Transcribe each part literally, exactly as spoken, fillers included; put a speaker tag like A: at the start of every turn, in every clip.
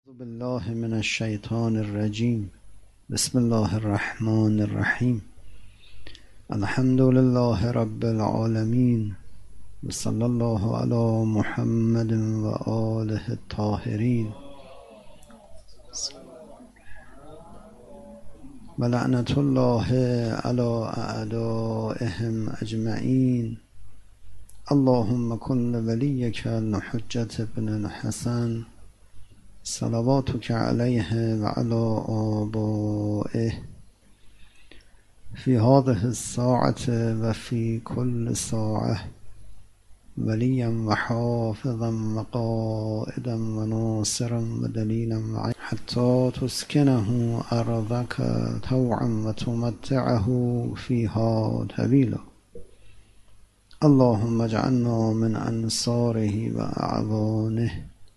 A: اعوذ بالله من الشیطان الرجیم. بسم الله الرحمن الرحیم. الحمد لله رب العالمین و صلی الله علی محمد و آله الطاهرین و لعنت الله علی اعدائهم اجمعین. اللهم کن ولیک الحجة بن الحسن صلواتك علیه و علی آبائه فی هذه الساعة و فی کل ساعة ولیا و حافظا و قائدا و ناصرا و دلیلا و عینا حتی تسکنه ارضک طوعا و تمتعه فیها طویلا. اللهم اجعلنا من انصاره و اعوانه.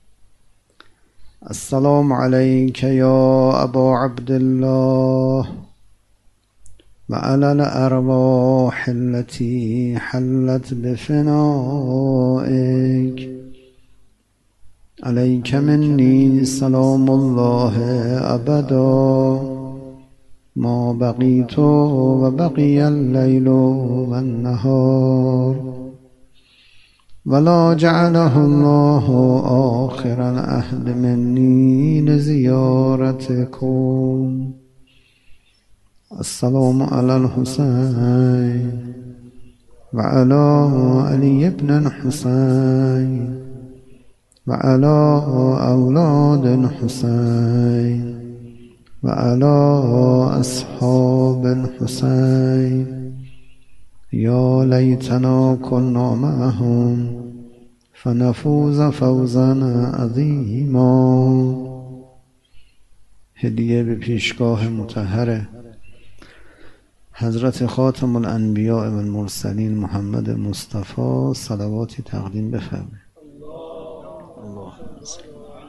A: السلام عليك يا أبا عبد الله وعلى الأرواح التي حلت بفنائك. عليك مني سلام الله أبدا ما بقيت وبقي الليل والنهار ولا جعله الله آخر العهد مني لزيارتكم. السلام على الحسين وعلى علي بن الحسين وعلى أولاد الحسين وعلى أصحاب الحسين. یا لیتنا كنا معهم فنفوز فوزا عظیما. هدیه به پیشگاه مطهر حضرت خاتم الانبیاء و المرسلین محمد مصطفی صلواتی تقدیم بفرمایید. اللهم صل.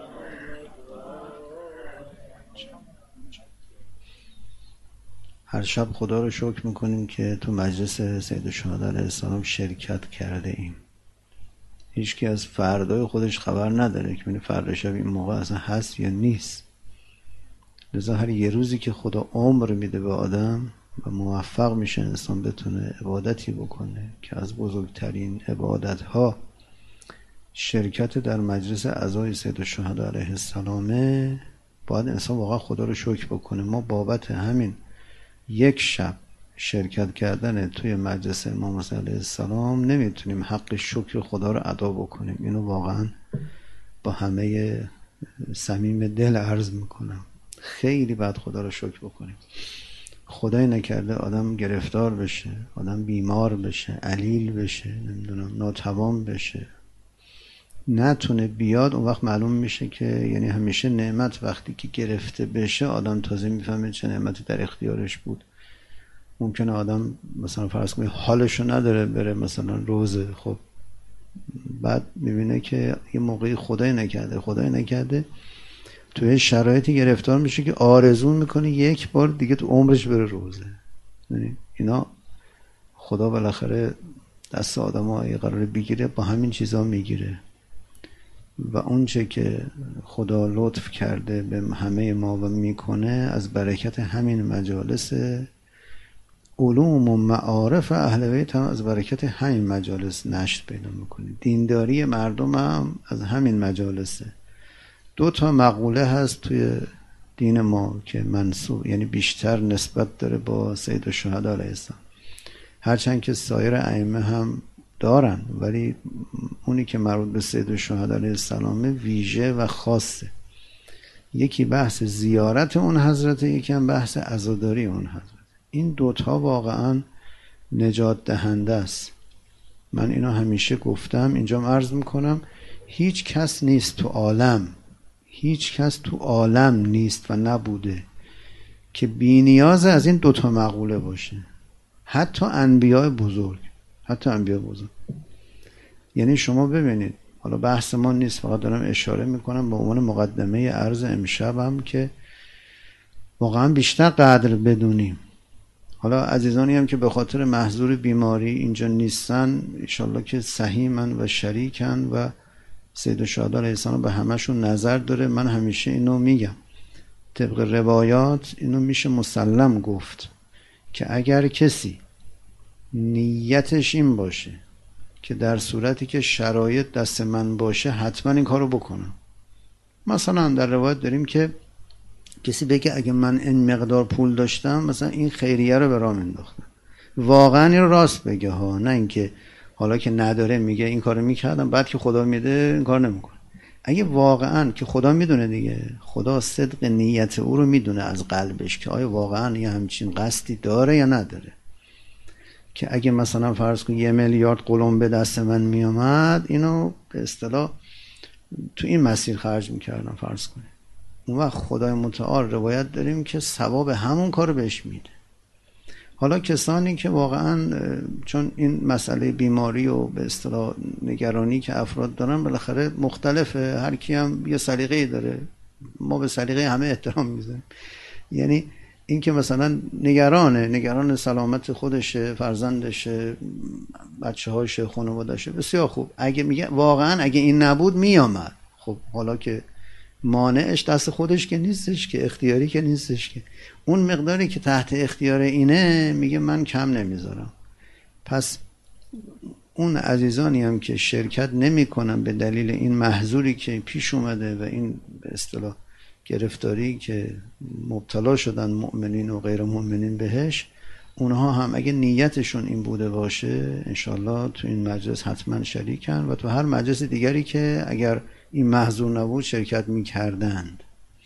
A: هر شب خدا رو شکر میکنیم که تو مجلس سید الشهدا علیه السلام شرکت کرده ایم. هیچکی از فردای خودش خبر نداره که ببینه فردا شب این موقع اصلا هست یا نیست. لذا هر یه روزی که خدا عمر میده به آدم و موفق میشه انسان بتونه عبادتی بکنه که از بزرگترین عبادتها شرکت در مجلس عزای سید الشهدا علیه السلامه، باید انسان واقعا خدا رو شکر بکنه. ما بابت همین یک شب شرکت کردن توی مجلس امام حسین علیه السلام نمیتونیم حق شکر خدا رو ادا بکنیم. اینو واقعا با همه صمیم دل عرض میکنم. خیلی باید خدا رو شکر بکنیم. خدای نکرده آدم گرفتار بشه، آدم بیمار بشه، علیل بشه، نمیدونم ناتوان بشه، نتونه بیاد، اون وقت معلوم میشه که یعنی همیشه نعمت وقتی که گرفته بشه آدم تازه میفهمه چه نعمتی در اختیارش بود. ممکنه آدم مثلا فرض کنید حالشو نداره بره مثلا روزه، خب بعد میبینه که یه موقعی خدای نکرده خدای نکرده توی شرایطی گرفتار میشه که آرزو میکنه یک بار دیگه تو عمرش بره روزه. یعنی اینا خدا بالاخره دست آدم‌ها یه قراره بگیره، با همین چیزا میگیره. و اونچه که خدا لطف کرده به همه ما و میکنه از برکت همین مجالس علوم و معارف اهل بیت هم از برکت همین مجالس نشت پیدا میکنه. دینداری مردم هم از همین مجالسه. دو تا مقوله هست توی دین ما که منسوب یعنی بیشتر نسبت داره با سید الشهدا علیه السلام، هرچند که سایر ائمه هم دارن، ولی اونی که مربوط به سید الشهدا علیه السلام ویژه و خاصه. یکی بحث زیارت اون حضرت، یکی هم بحث عزاداری اون حضرت. این دوتا واقعا نجات دهنده است. من اینو همیشه گفتم، اینجام عرض میکنم. هیچ کس نیست تو عالم هیچ کس تو عالم نیست و نبوده که بی نیاز از این دوتا مقوله باشه. حتی انبیاء بزرگ حتی انبیاء بزرگ یعنی شما ببینید، حالا بحث ما نیست، فقط دارم اشاره میکنم به عنوان مقدمه عرض امشبم که واقعا بیشتر قدر بدونیم. حالا عزیزانی هم که به خاطر محضور بیماری اینجا نیستن، انشالله که سهیمن و شریکن و سید الشهدا علیه السلام به همشون نظر داره. من همیشه اینو میگم، طبق روایات اینو میشه مسلم گفت که اگر کسی نیتش این باشه که در صورتی که شرایط دست من باشه حتما این کارو بکنم. مثلا در روایت داریم که کسی بگه اگه من این مقدار پول داشتم مثلا این خیریه رو به راه مینداختم. واقعا این راست بگه ها، نه اینکه حالا که نداره میگه این کارو میکردم بعد که خدا میده این کار نمیکنه. اگه واقعا که خدا میدونه دیگه، خدا صدق نیت او رو میدونه از قلبش که آیا واقعا یه همچین قصدی داره یا نداره، که اگه مثلا فرض کن یه میلیارد قلم به دست من میامد اینو به اصطلاح تو این مسیر خرج میکردم فرض کنه، اون وقت خدای متعال روایت داریم که ثواب همون کارو بهش میده. حالا کسانی که واقعا چون این مسئله بیماری و به اصطلاح نگرانی که افراد دارن بالاخره مختلفه، هر کی هم یه سلیقه‌ای داره، ما به سلیقه همه احترام میذاریم. یعنی این که مثلا نگرانه، نگران سلامت خودشه، فرزندشه، بچه‌هاشه، خانواده‌شه، بسیار خوب. اگه میگه واقعا اگه این نبود میامد، خب حالا که مانعش دست خودش که نیستش، که اختیاری که نیستش، که اون مقداری که تحت اختیار اینه میگه من کم نمیذارم. پس اون عزیزانی هم که شرکت نمی کنن به دلیل این محظوری که پیش اومده و این به اصطلاح گرفتاری که مبتلا شدن مؤمنین و غیر مؤمنین بهش، اونها هم اگه نیتشون این بوده باشه انشالله تو این مجلس حتما شریکن و تو هر مجلس دیگری که اگر این محظور نبود شرکت میکردند.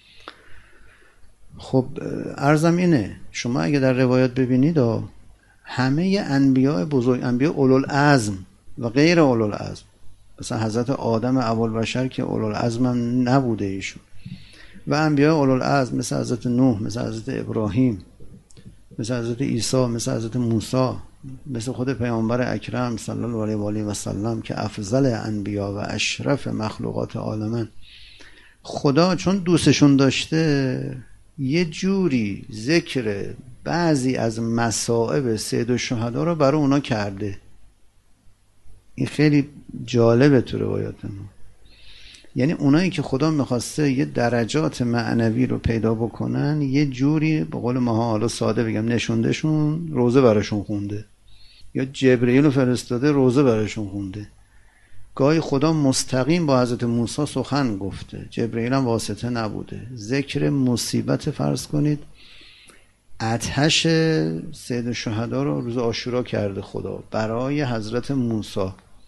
A: خب عرضم اینه، شما اگه در روایات ببینید همه انبیاء بزرگ، انبیاء اولوالعزم و غیر اولوالعزم، مثلا حضرت آدم اولوالبشر که اولوالعزم هم نبوده ایشون، و انبیاء اولوالعزم مثل حضرت نوح، مثل حضرت ابراهیم، مثل حضرت عیسی، مثل حضرت موسی، مثل خود پیامبر اکرم صلی الله علیه و آله و سلم که افضل انبیا و اشرف مخلوقات عالمن، خدا چون دوستشون داشته یه جوری ذکر بعضی از مصائب سید الشهدا رو برای اونا کرده. این خیلی جالبه تو روایات ما. یعنی اونایی که خدا میخواسته یه درجات معنوی رو پیدا بکنن یه جوری به قول ما حالا ساده بگم نشوندهشون، روزه براشون خونده، یا جبرئیل رو فرستاده روزه براشون خونده. گاهی خدا مستقیم با حضرت موسی سخن گفته، جبرئیل هم واسطه نبوده. ذکر مصیبت فرض کنید آتش سید الشهدا رو روز عاشورا کرده خدا برای حضرت موسی،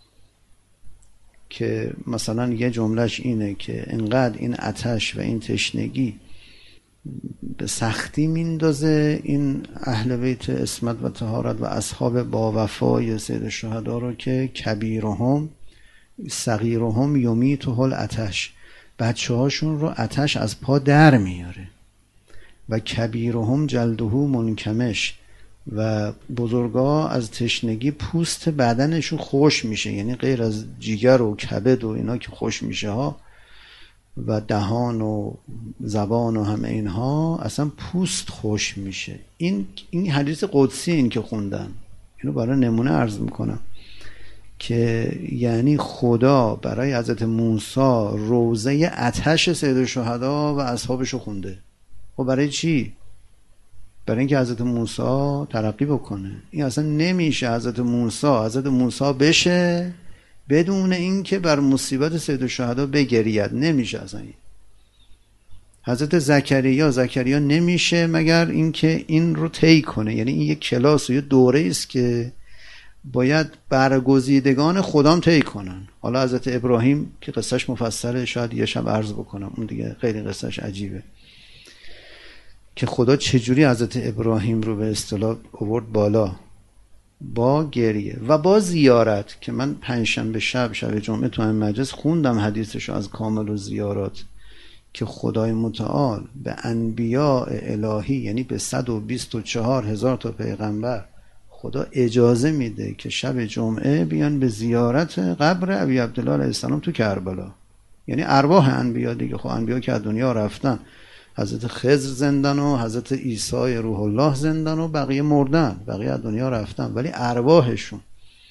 A: که مثلا یه جملهش اینه که انقدر این آتش و این تشنگی به سختی میندازه این اهل بیت عصمت و طهارت و اصحاب با وفای سید الشهدا رو که کبیرهم صغیرهم یمیتهم العطش، بچه هاشون رو آتش از پا در میاره، و کبیرهم جلده منکمش، و بزرگا از تشنگی پوست بدنشون خوش میشه، یعنی غیر از جیگر و کبد و اینا که خوش میشه ها و دهان و زبان و همه اینها، اصلا پوست خوش میشه. این این حدیث قدسی این که خوندن، اینو برای نمونه عرض میکنم که یعنی خدا برای حضرت موسی روزه آتش سید الشهدا و اصحابشو خونده. خب برای چی؟ برای اینکه حضرت موسی ترقی بکنه. این اصلا نمیشه حضرت موسی حضرت موسی بشه بدون اینکه بر مصیبت سید الشهدا بگرید، نمیشه اصلا. این حضرت زکریا زکریا نمیشه مگر اینکه این رو طی کنه. یعنی این یک کلاس و یک دوره است که باید برگزیدگان خدام طی کنن. حالا حضرت ابراهیم که قصهش مفصله، شاید یه شب عرض بکنم، اون دیگه خیلی قصهش عجیبه که خدا چجوری حضرت ابراهیم رو به اصطلاح آورد بالا با گریه و با زیارت، که من پنجشنبه شب شب جمعه تو این مجلس خوندم حدیثش از کامل و زیارات، که خدای متعال به انبیاء الهی یعنی به صد و بیست و چهار هزار تا پیغمبر خدا اجازه میده که شب جمعه بیان به زیارت قبر ابی عبدالله علیه السلام تو کربلا. یعنی ارواح انبیا دیگه، خب انبیا که از دنیا رفتن، حضرت خضر زندن و حضرت عیسی روح الله زندن و بقیه مردن، بقیه از دنیا رفتن، ولی ارواحشون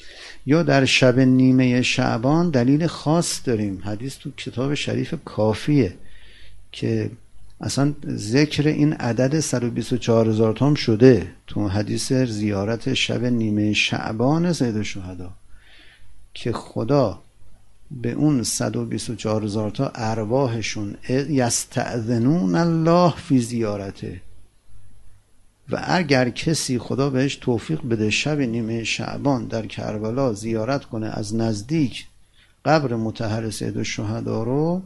A: یا در شب نیمه شعبان دلیل خاص داریم. حدیث تو کتاب شریف کافیه که اصلا ذکر این عدد صد و بیست و چهار هزار تا هم شده تو حدیث زیارت شب نیمه شعبان سید الشهدا که خدا به اون صد و بیست و چهار هزار تا ارواحشون یستأذنون الله فی زیارته، و اگر کسی خدا بهش توفیق بده شب نیمه شعبان در کربلا زیارت کنه از نزدیک قبر مطهر سید الشهدا رو،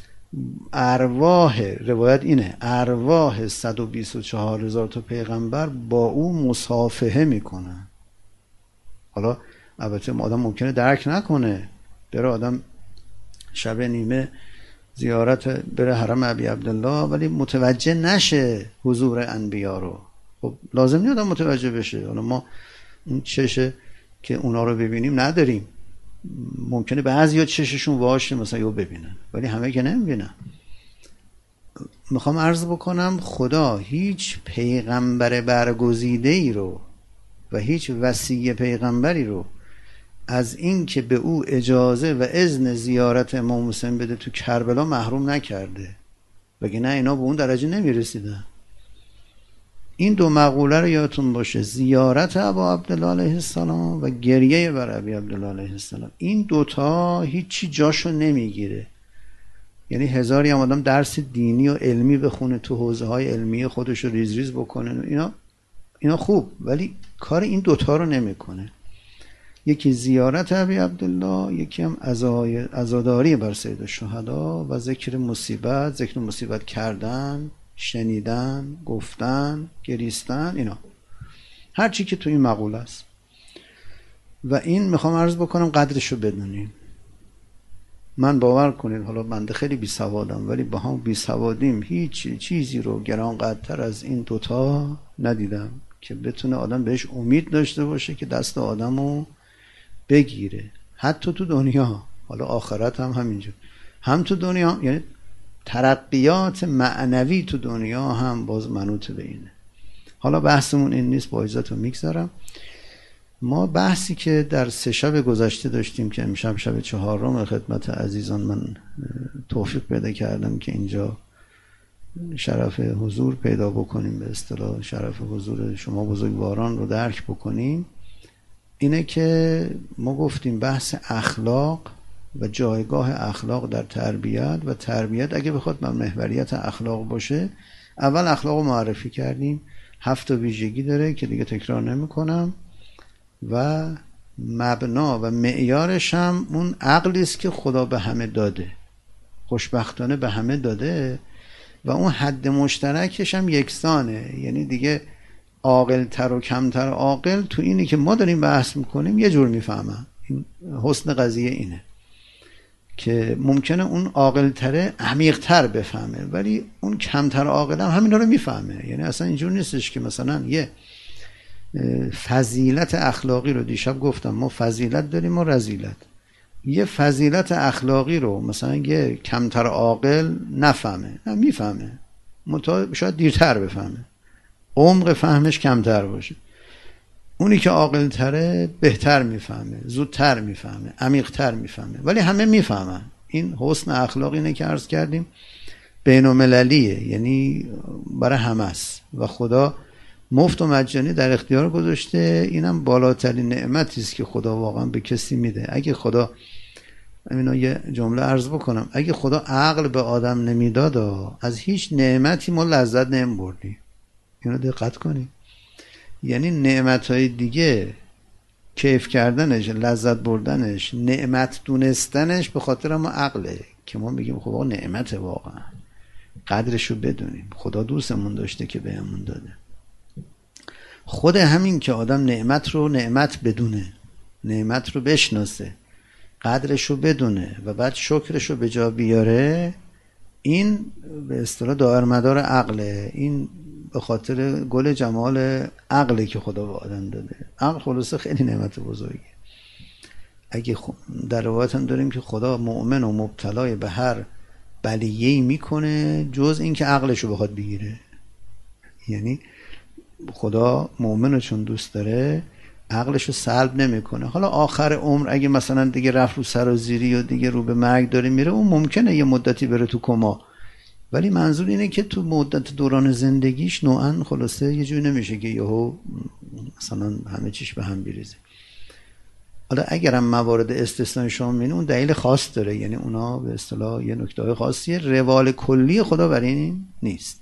A: ارواح، روایت اینه، ارواح صد و بیست و چهار هزار تا پیغمبر با او مصافحه میکنن. حالا البته آدم ممکنه درک نکنه، بره آدم شب نیمه زیارت بره حرم ابی عبدالله ولی متوجه نشه حضور انبیا رو. خب لازم نیست آدم متوجه بشه. حالا ما اون چشه که اونا رو ببینیم نداریم، ممکنه بعضیا چششون واشه مثلا یو ببینن ولی همه که نمیبینن. میخوام عرض بکنم خدا هیچ پیغمبر برگزیده ای رو و هیچ وصی پیغمبری رو از این که به او اجازه و اذن زیارت امام حسین بده تو کربلا محروم نکرده، وگرنه اینا به اون درجه نمیرسیدن. این دو مقوله رو یادتون باشه، زیارت ابا عبدالله علیه السلام و گریه بر ابی عبدالله علیه السلام، این دوتا هیچی جاشو نمیگیره. یعنی هزاری هم آدم درس دینی و علمی بخونه تو حوزه های علمی خودش رو ریز ریز بکنه، اینا اینا خوب، ولی کار این دوتا رو نمیکنه. یکی زیارت ابی عبدالله، یکی هم عزاداری بر سید الشهدا و ذکر مصیبت، ذکر مصیبت کردن، شنیدن، گفتن، گریستن، اینا هر چی که تو این مقوله است. و این میخوام عرض بکنم قدرشو بدونیم. من باور کنید حالا بنده خیلی بی سوادم ولی با هم بی سوادیم هیچ چیزی رو گران قدرتر از این دوتا ندیدم که بتونه آدم بهش امید داشته باشه که دست آدمو بگیره، حتی تو دنیا، حالا آخرت هم همینجور، هم تو دنیا، یعنی ترقیات معنوی تو دنیا هم باز منوط به اینه. حالا بحثمون این نیست، با اجازهتون میگذارم. ما بحثی که در سه شب گذشته داشتیم که امشب شب چهارم خدمت عزیزان من توفیق پیدا کردم که اینجا شرف حضور پیدا بکنیم، به اصطلاح شرف حضور شما بزرگواران رو درک بکنیم، اینه که ما گفتیم بحث اخلاق و جایگاه اخلاق در تربیت و تربیت اگه بخواد من محوریت اخلاق باشه، اول اخلاق رو معرفی کردیم، هفت ویژگی داره که دیگه تکرار نمی کنم و مبنا و معیارش هم اون عقلی است که خدا به همه داده، خوشبختانه به همه داده و اون حد مشترکش هم یکسانه. یعنی دیگه عاقل تر و کمتر عاقل تو اینی که ما داریم بحث میکنیم یه جور میفهمن. این حسن قضیه اینه که ممکنه اون عاقل تره عمیق تر بفهمه ولی اون کمتر عاقل هم همینا رو میفهمه. یعنی اصلا اینجور نیستش که مثلا یه فضیلت اخلاقی رو، دیشب گفتم ما فضیلت داریم و رذیلت، یه فضیلت اخلاقی رو مثلا یه کمتر عاقل نفهمه، نه میفهمه، منتها شاید دیرتر بفهمه، عمق فهمش کمتر باشه. اونی که عاقل تره بهتر میفهمه، زودتر میفهمه، عمیق‌تر میفهمه، ولی همه میفهمن. این حسن اخلاق اینه که عرض کردیم بین المللیه، یعنی برای همه است و خدا مفت و مجانی در اختیار گذاشته. اینم بالاترین نعمتی است که خدا واقعا به کسی میده. اگه خدا، اینا یه جمله عرض بکنم، اگه خدا عقل به آدم نمیداد از هیچ نعمتی ما لذت نمیبردیم. اینو دقت کنید. یعنی نعمتهای دیگه کیف کردنش، لذت بردنش، نعمت دونستنش به خاطر ما عقله که ما میگیم خب آقا نعمته، واقعا قدرشو بدونیم، خدا دوستمون داشته که بهمون داده. خود همین که آدم نعمت رو نعمت بدونه، نعمت رو بشناسه، قدرش رو بدونه و بعد شکرش رو به جا بیاره، این به اصطلاح دایرمدار عقله. این به خاطر گل جمال عقلی که خدا به آدم داده. عقل خلاصه خیلی نعمت بزرگی. اگه در روایت هم داریم که خدا مؤمن و مبتلای به هر بلیه‌ای میکنه جز این که عقلش رو بخواد بگیره. یعنی خدا مؤمن رو چون دوست داره عقلش رو سلب نمیکنه. حالا آخر عمر اگه مثلا دیگه رفت رو سرازیری و دیگه رو به مرگ داره میره، اون ممکنه یه مدتی بره تو کما، ولی منظور اینه که تو مدت دوران زندگیش نوعا خلاصه یه جوری نمیشه که یهو مثلا همه چیش به هم بریزه. حالا اگرم موارد استثنایی شما میبینید اون دلیل خاص داره، یعنی اونا به اصطلاح یه نکته خاصیه، روال کلی خدا بر این نیست.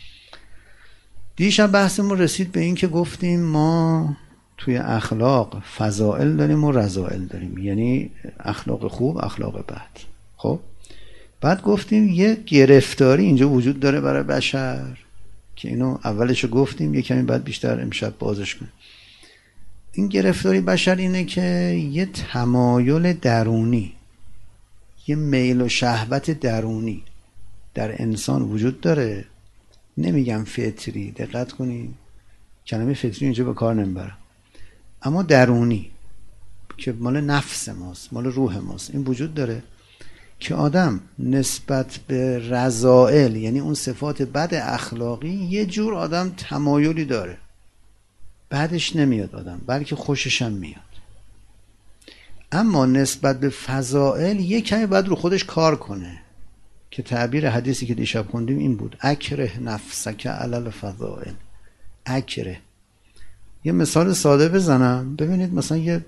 A: دیشب بحثمون رسید به این که گفتیم ما توی اخلاق فضائل داریم و رذائل داریم، یعنی اخلاق خوب اخلاق بد. خب بعد گفتیم یه گرفتاری اینجا وجود داره برای بشر که اینو اولشو گفتیم، یه کمی بعد بیشتر امشب بازش کنیم. این گرفتاری بشر اینه که یه تمایل درونی، یه میل و شهوت درونی در انسان وجود داره. نمیگم فطری، دقت کنید کلمه فطری اینجا به کار نمیبرم، اما درونی که مال نفس ماست، مال روح ماست، این وجود داره که آدم نسبت به رذائل، یعنی اون صفات بد اخلاقی، یه جور آدم تمایلی داره، بعدش نمیاد آدم بلکه خوشش هم میاد. اما نسبت به فضائل یه کمی باید رو خودش کار کنه که تعبیر حدیثی که دیشب خوندیم این بود: اکره نفسک علی الفضائل. اکره. یه مثال ساده بزنم ببینید، مثلا یه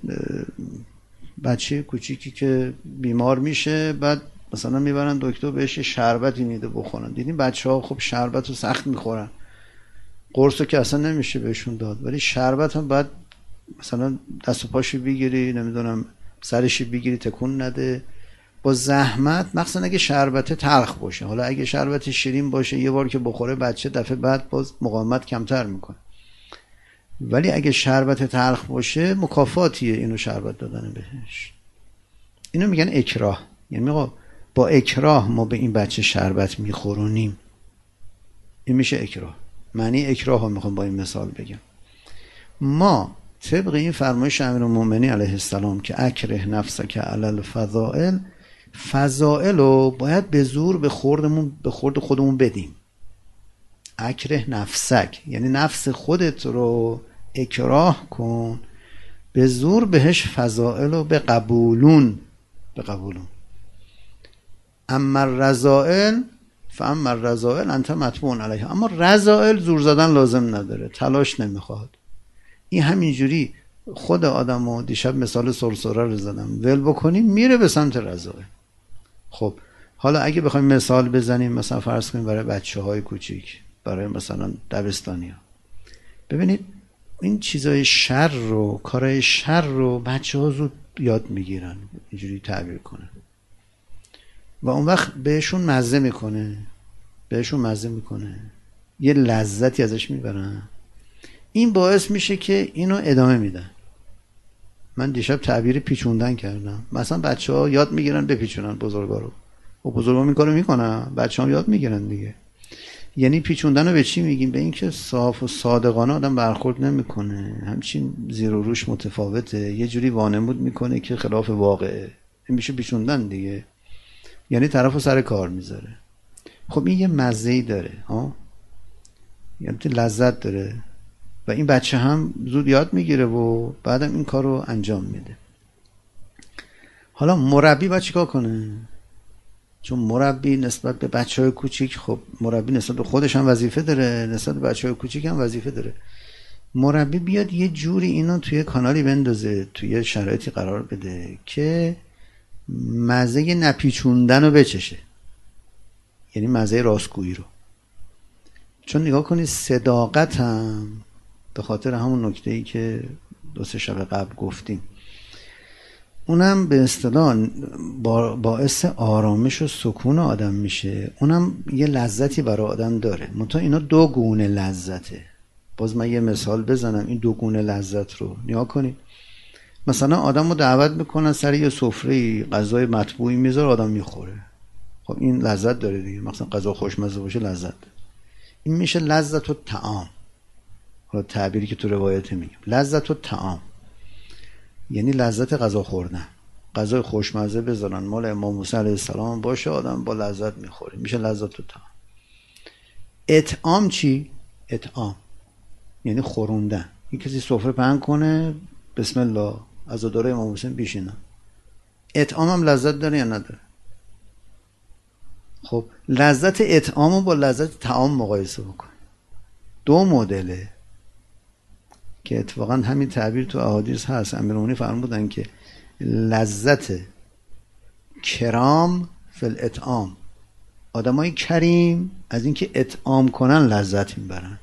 A: بچه کوچیکی که بیمار میشه، بعد مثلا میبرن دکتر بهش شربتی میده بخورن. دیدین بچه ها خب شربت رو سخت میخورن، قرص رو که اصلا نمیشه بهشون داد، ولی شربت هم باید مثلا دست و پاشو بگیری، نمیدونم سرشی بگیری تکون نده، با زحمت، مخصوصا اگه شربت تلخ باشه. حالا اگه شربت شیرین باشه یه بار که بخوره بچه دفعه بعد باز مقاومت کمتر میکنه، ولی اگه شربت تلخ باشه مکافاتیه اینو شربت دادن بهش. اینو میگن اکراه، یعنی میگه با اکراه ما به این بچه شربت میخورونیم، این میشه اکراه. معنی اکراه رو میخوام با این مثال بگم. ما طبق این فرمایش امیرالمومنین علیه السلام که اکره نفسک علی الفضائل، فضائل رو باید به زور به خوردمون به خورد خودمون بدیم. اکره نفسک یعنی نفس خودت رو اکراه کن، به زور بهش فضائل رو بقبولون بقبولون. اما رذائل فاما الرذائل انت مطبوع علیها. اما رذائل زور زدن لازم نداره، تلاش نمیخواد. این همینجوری خود آدمو، دیشب مثال سرسره رو زدم، ول بکنیم میره به سمت رذائل. خب حالا اگه بخوایم مثال بزنیم، مثلا فرض کنیم برای بچه های کوچیک، برای مثلا دبستانی ها، ببینید این چیزای شر رو، کارهای شر رو بچه ها زود یاد میگیرن، اینجوری تعبیر کنه، و اون وقت بهشون مزه میکنه بهشون مزه میکنه یه لذتی ازش میبرن. این باعث میشه که اینو ادامه میدن. من دیشب تعبیر پیچوندن کردم. مثلا بچه ها یاد میگیرن بپیچونن بزرگا رو، و بزرگا این کارو میکنن، بچه ها یاد میگیرن دیگه. یعنی پیچوندن رو به چی میگیم؟ به این که صاف و صادقانه آدم برخورد نمیکنه، همچین زیر و روش متفاوته، یه جوری وانمود میکنه که خلاف واقعه. این میشه پیچوندن دیگه، یعنی طرفو سر کار میذاره. خب این یه مزه‌ای داره ها، یعنی لذت داره، و این بچه هم زود یاد میگیره و بعدم این کار رو انجام میده. حالا مربی باید چیکار کنه؟ چون مربی نسبت به بچه های کوچیک، خب مربی نسبت به خودش هم وظیفه داره، نسبت به بچه های کوچیک هم وظیفه داره. مربی بیاد یه جوری اینو توی کانالی بندازه، توی شرایطی قرار بده که مزه نپیچوندن رو بچشه، یعنی مزه راستگویی رو. چون نگاه کنید صداقت هم به خاطر همون نکته‌ای که دو سه شب قبل گفتیم، اونم به اصطلاح باعث آرامش و سکون آدم میشه، اونم یه لذتی برای آدم داره. منتها اینا دو گونه لذته. باز من یه مثال بزنم این دو گونه لذت رو نگاه کنید. مثلا آدم رو دعوت میکنن سر یه سفره غذای مطبوعی میذاره، آدم میخوره، خب این لذت داره دیگه. مثلا غذا خوشمزه باشه لذت داره. این میشه لذت و طعام. حالا تعبیری که تو روایت میگم لذت و طعام، یعنی لذت غذا خوردن. غذای خوشمزه بذارن مال امام موسی علیه السلام باشه، آدم با لذت میخوره، میشه لذت و طعام. اطعام چی؟ اطعام یعنی خوروندن. این کسی سفره پهن کنه، بسم الله عزاداره امام حسین بشینم. اطعام هم لذت داره یا نداره؟ خب لذت اطعام رو با لذت طعام مقایسه بکن. دو مدله که اتفاقا همین تعبیر تو احادیث هست. امیرالمومنین فرمودن که لذت کرام فی الاطعام، آدمای کریم از اینکه اطعام کنن لذت میبرن،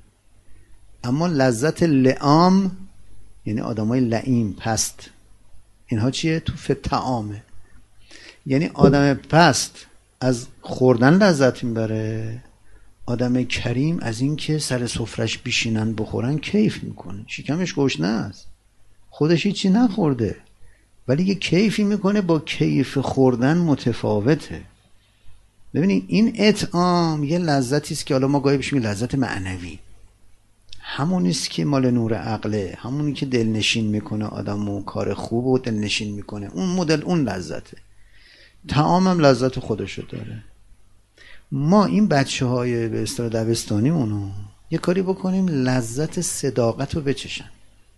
A: اما لذت لعام یعنی آدمای لعیم پست، اینها چیه؟ تو فی الطعامه. یعنی آدم پست از خوردن لذت میبره، آدم کریم از اینکه سر سفرش بشینن بخورن کیف میکنه. شکمش گشنه است، خودش هیچی نخورده، ولی یه کیفی میکنه، با کیف خوردن متفاوته. ببینید این اطعام یه لذتی است که حالا ما گاهی بهش میگیم لذت معنوی، همونی است که مال نور عقله، همونی که دلنشین میکنه آدمو، کار خوب و دلنشین میکنه، اون مدل اون لذته. طعام هم لذت خودشو داره. ما این بچه های به اصطلاح دبستانی اونو یه کاری بکنیم لذت صداقت رو بچشن.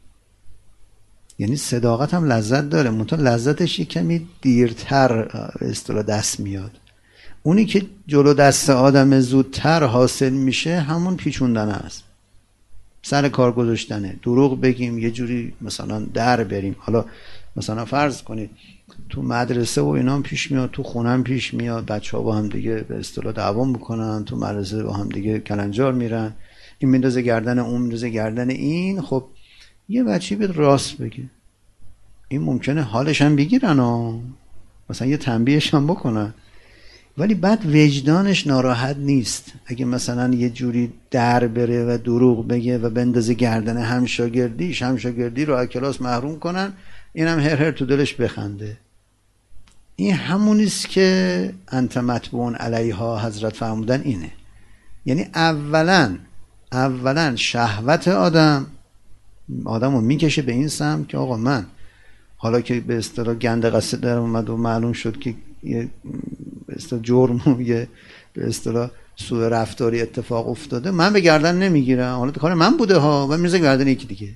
A: یعنی صداقت هم لذت داره، منتها لذتش یه کمی دیرتر به اصطلاح دست میاد. اونی که جلو دست آدم زودتر حاصل میشه همون پیچوندن است، سر کار گذاشتنه، دروغ بگیم، یه جوری مثلا در بریم. حالا مثلا فرض کنید تو مدرسه و اینا هم پیش میاد، تو خونه هم پیش میاد، بچه ها با هم دیگه به اصطلاح دعوا میکنن، تو مدرسه با هم دیگه کلنجار میرن، این میندازه گردن اون، میندازه گردن این. خب یه بچه بیاد راست بگه، این ممکنه حالش هم بگیرن و مثلا یه تنبیهش هم بکنن، ولی بعد وجدانش ناراحت نیست اگه مثلا یه جوری در بره و دروغ بگه و بندازه گردن همشاگردیش، همشاگردی رو از کلاس محروم کنن، اینم هر هر تو دلش بخنده. این همونیست که انت متبوعون علیها حضرت فرمودن اینه. یعنی اولا اولا شهوت آدم آدم رو میکشه به این سمت که آقا من حالا که به اصطلاح گند قصه در اومد و معلوم شد که یه به اصطلاح جرم و یه به اصطلاح سوء رفتاری اتفاق افتاده، من به گردن نمیگیرم، حالا کار من بوده ها، و میرزه گردن یکی دیگه.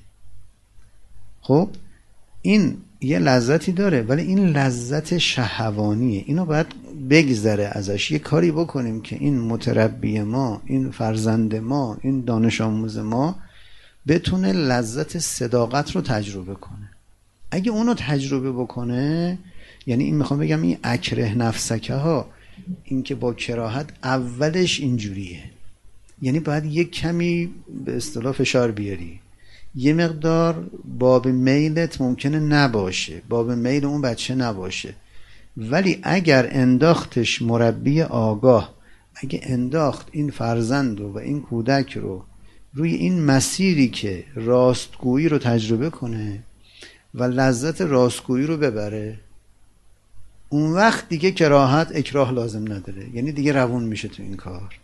A: خب این یه لذتی داره، ولی این لذت شهوانیه، اینو باید بگذره ازش. یه کاری بکنیم که این متربی ما، این فرزند ما، این دانش آموز ما بتونه لذت صداقت رو تجربه کنه. اگه اونو تجربه بکنه، یعنی این میخوام بگم این اکره نفسکه ها، این که با کراهت اولش اینجوریه، یعنی باید یک کمی به اصطلاح فشار بیاری، یه مقدار باب میلت ممکنه نباشه، باب میل اون بچه نباشه، ولی اگر انداختش مربی آگاه، اگه انداخت این فرزند رو و این کودک رو روی این مسیری که راستگویی رو تجربه کنه و لذت راستگویی رو ببره، اون وقت دیگه کراهت اکراه لازم نداره، یعنی دیگه روون میشه تو این کار.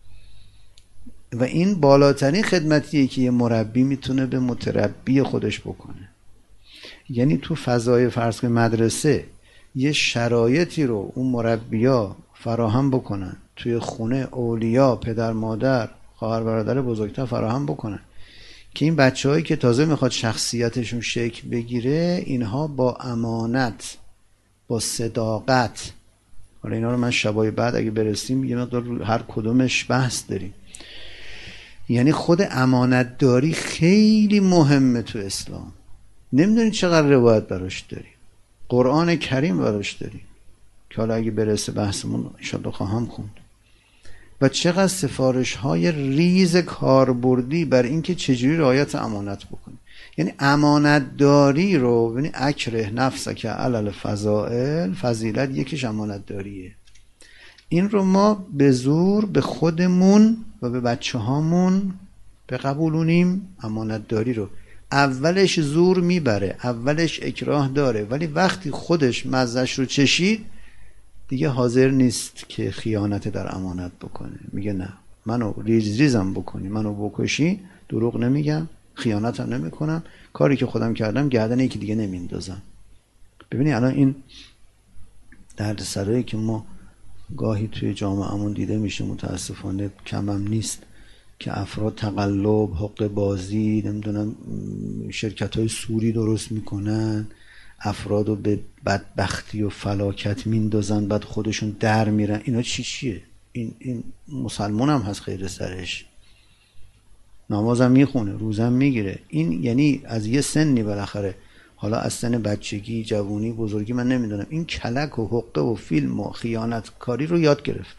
A: و این بالاترین خدمتیه که یه مربی میتونه به متربی خودش بکنه. یعنی تو فضای فرض کنید مدرسه یه شرایطی رو اون مربی‌ها فراهم بکنن، توی خونه اولیا، پدر مادر، خواهر برادر بزرگتر فراهم بکنن که این بچه‌هایی که تازه میخواد شخصیتشون شکل بگیره، اینها با امانت، با صداقت، حالا اینا رو من شبای بعد اگه برسیم یه مقدار هر کدومش بحث داریم. یعنی خود امانت داری خیلی مهمه تو اسلام. نمیدونید چقدر روایت براش داریم، قرآن کریم براش داریم که حالا اگه برسه بحثمون انشاءالله خواهم خوند، و چقدر سفارش های ریز کاربردی بر اینکه چجوری رعایت امانت بکنی. یعنی امانت داری رو ببین، اکره نفسک علی الفضائل، فضیلت یکیش امانت داریه. این رو ما به زور به خودمون و به بچه هامون بقبولونیم. امانت داری رو اولش زور میبره، اولش اکراه داره، ولی وقتی خودش مزهش رو چشید دیگه حاضر نیست که خیانت در امانت بکنه. میگه نه، منو ریز ریزم بکنی، منو بکشی، دروغ نمیگم، خیانتم نمی کنم، کاری که خودم کردم گردن یکی دیگه نمیندازم. ببینی الان این دردسرایی که ما گاهی توی جامعهمون دیده میشه، متاسفانه کمم نیست، که افراد تقلب، حق بازی، نمیدونم شرکت های سوری درست میکنن، افراد رو به بدبختی و فلاکت میندازن بعد خودشون در میرن. اینا چی چیه؟ این, این مسلمان هم هست خیر سرش، نمازم میخونه، روزم میگیره. این یعنی از یه سنی بالاخره، حالا از سن بچگی، جوانی، بزرگی، من نمیدونم، این کلک و حقه و فیلم و خیانت کاری رو یاد گرفته.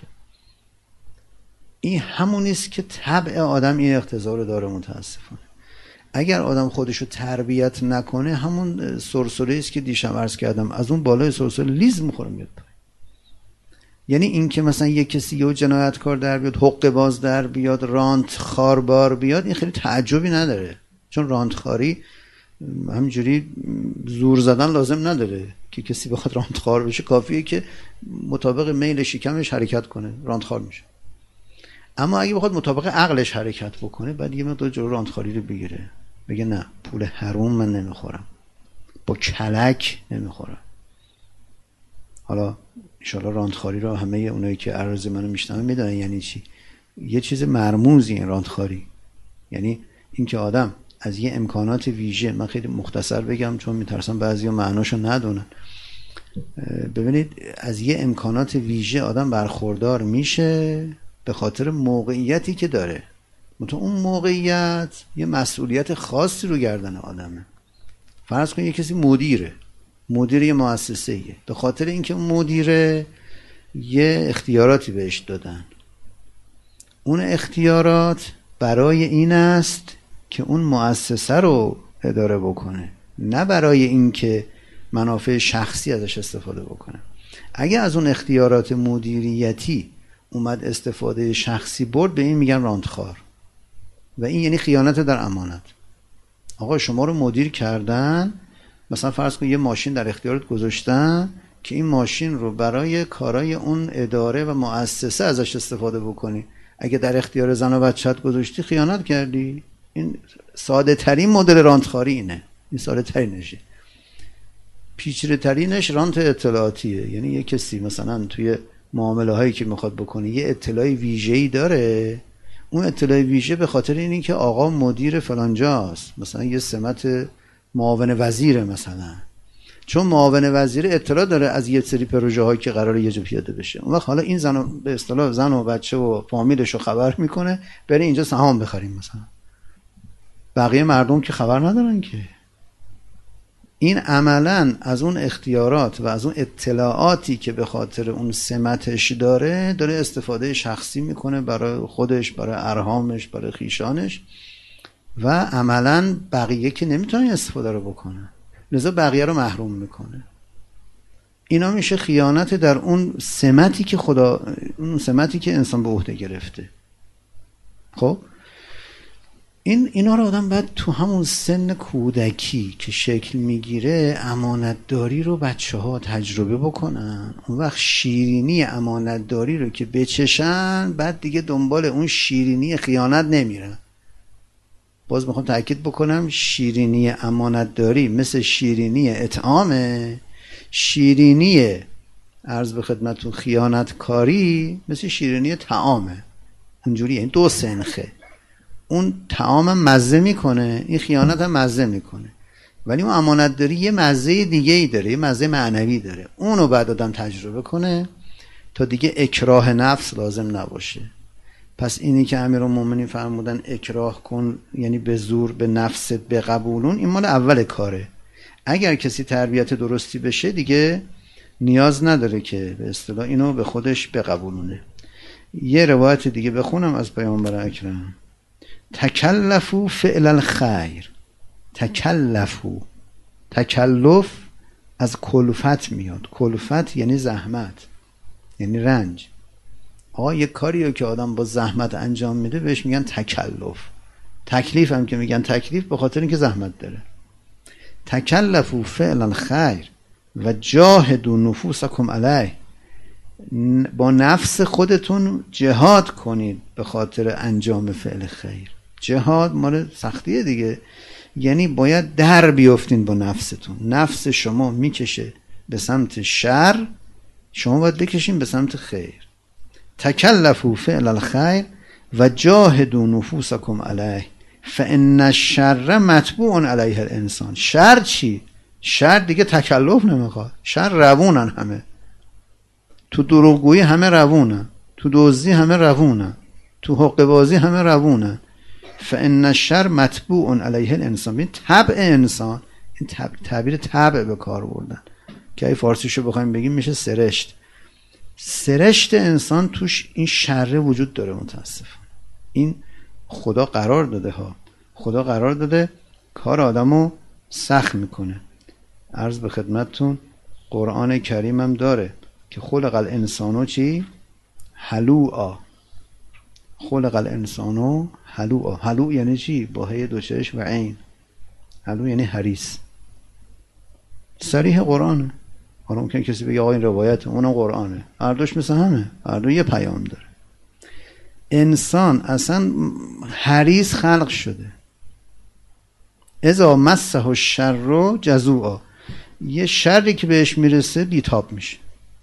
A: این همونیست که طبع آدم این اقتضا رو داره. متاسفانه اگر آدم خودشو تربیت نکنه، همون سرسره است که دیشب عرض کردم، از اون بالای سرسره لیز میخوره میاد پایین. یعنی این که مثلا یک کسی یه جنایتکار در بیاد، حقه باز در بیاد، رانت خاربار بیاد، این خیلی تعجبی نداره، چون رانت خاری همینجوری زور زدن لازم نداره که کسی بخواد رانت خار بشه، کافیه که مطابق میل شکمش حرکت کنه رانت خار میشه. اما اگه بخواد مطابق عقلش حرکت بکنه، بعد یه مقدار جلو رانتخاری رو بگیره، بگه نه، پول حروم من نمیخورم، با کلک نمیخورم. حالا انشالله رانتخاری رو همه اونایی که عرض منو میشنون میدونن یعنی چی. یه چیز مرموزی این رانتخاری، یعنی اینکه آدم از یه امکانات ویژه، من خیلی مختصر بگم چون میترسم بعضیا معناشو ندونن. ببینید، از یه امکانات ویژه آدم برخوردار میشه به خاطر موقعیتی که داره. مثلا اون موقعیت یه مسئولیت خاصی رو گردن آدمه. فرض کن یه کسی مدیره، مدیر یه مؤسسه‌ایه، به خاطر اینکه اون مدیره یه اختیاراتی بهش دادن. اون اختیارات برای این است که اون مؤسسه رو اداره بکنه، نه برای اینکه منافع شخصی ازش استفاده بکنه. اگه از اون اختیارات مدیریتی اومد استفاده شخصی برد، به این میگن رانتخوار، و این یعنی خیانت در امانت. آقا شما رو مدیر کردن، مثلا فرض کن یه ماشین در اختیارت گذاشتن که این ماشین رو برای کارای اون اداره و مؤسسه ازش استفاده بکنی. اگه در اختیار زن و بچت گذاشتی، خیانت کردی. این ساده ترین مدل رانتخواری اینه، این ساده ترینشه. پیچیده ترینش رانت اطلاعاتیه، یعنی یه کسی مثلا توی معامله هایی که میخواد بکنه یه اطلاعی ویژه‌ای داره، اون اطلاع ویژه به خاطر اینه که آقا مدیر فلانجاست، مثلا یه سمت معاون وزیره، مثلا چون معاون وزیر اطلاع داره از یه سری پروژه هایی که قراره یه جا پیاده بشه، اون وقت حالا این زن و به اصطلاح زن و بچه و فامیلش رو خبر میکنه، بره اینجا سهام بخریم مثلا. بقیه مردم که خبر ندارن که. این عملاً از اون اختیارات و از اون اطلاعاتی که به خاطر اون سمتش داره داره استفاده شخصی میکنه برای خودش، برای ارحامش، برای خیشانش، و عملاً بقیه که نمیتونن استفاده رو بکنن، لذا بقیه رو محروم میکنه. اینا میشه خیانت در اون سمتی که خدا، اون سمتی که انسان به عهده گرفته. خب این اینا رو آدم باید تو همون سن کودکی که شکل میگیره امانتداری رو بچه ها تجربه بکنن. اون وقت شیرینی امانتداری رو که بچشن، بعد دیگه دنبال اون شیرینی خیانت نمیرن. باز میخوام تأکید بکنم، شیرینی امانتداری مثل شیرینی اطعامه، شیرینی عرض به خدمتتون خیانتکاری مثل شیرینی طعامه. اونجوریه، این دو سنخه. اون طعام مزه میکنه، این خیانت هم مزه میکنه، ولی اون امانتداری یه مزه دیگه ای داره، یه مزه معنوی داره. اونو بعد آدم تجربه کنه تا دیگه اکراه نفس لازم نباشه. پس اینی که امیرالمومنین فرمودن اکراه کن، یعنی به زور به نفست بقبولون، این مال اول کاره. اگر کسی تربیت درستی بشه دیگه نیاز نداره که به اصطلاح اینو به خودش بقبولونه. یه روایت دیگه بخونم از پیامبر اکرم: تکلفوا فعل الخیر. تکلفوا، تکلف از کلفت میاد. کلفت یعنی زحمت، یعنی رنج. آقا یک کاریو که آدم با زحمت انجام میده بهش میگن تکلف. تکلیف هم که میگن تکلیف به خاطر اینکه زحمت داره. تکلفوا فعل الخیر و جاهدوا نفوسکم علیه. با نفس خودتون جهاد کنید به خاطر انجام فعل خیر. جهاد مال سختیه دیگه، یعنی باید در بیافتین با نفستون. نفس شما میکشه به سمت شر، شما باید بکشین به سمت خیر. تکلفوا فعل الخیر و جاهدوا نفوسکم علیه فان الشر متبوع علیه الانسان. شر چی؟ شر دیگه تکلف نمیخواد. شر روونن همه، تو دروغگویی همه روونن، تو دزدی همه روونن، تو حقه بازی همه روونن. فان الشر متبوع علیه الانسان. این طبع انسان، این تعبیر طبع به کار بردن که اگه فارسیشو بخوایم بگیم میشه سرشت. سرشت انسان توش این شر وجود داره متاسفانه. این خدا قرار داده ها، خدا قرار داده کار آدمو سخت میکنه. عرض به خدمتتون قرآن کریم هم داره که خلق الانسانو چی؟ هلوعا. خلق الانسانو هلوعا. هلوع یعنی چی؟ با هی دو چشم و عین. هلوع یعنی حریص. صریح قرآنه. حالا ممکن کسی بگه آقا این روایت، اونم قرآنه. هر دوش مثل همه، هر دو یه پیام داره. انسان اصلا حریص خلق شده. اذا مسه الشر جزوعا. یه شری که بهش میرسه بیتاب میشه.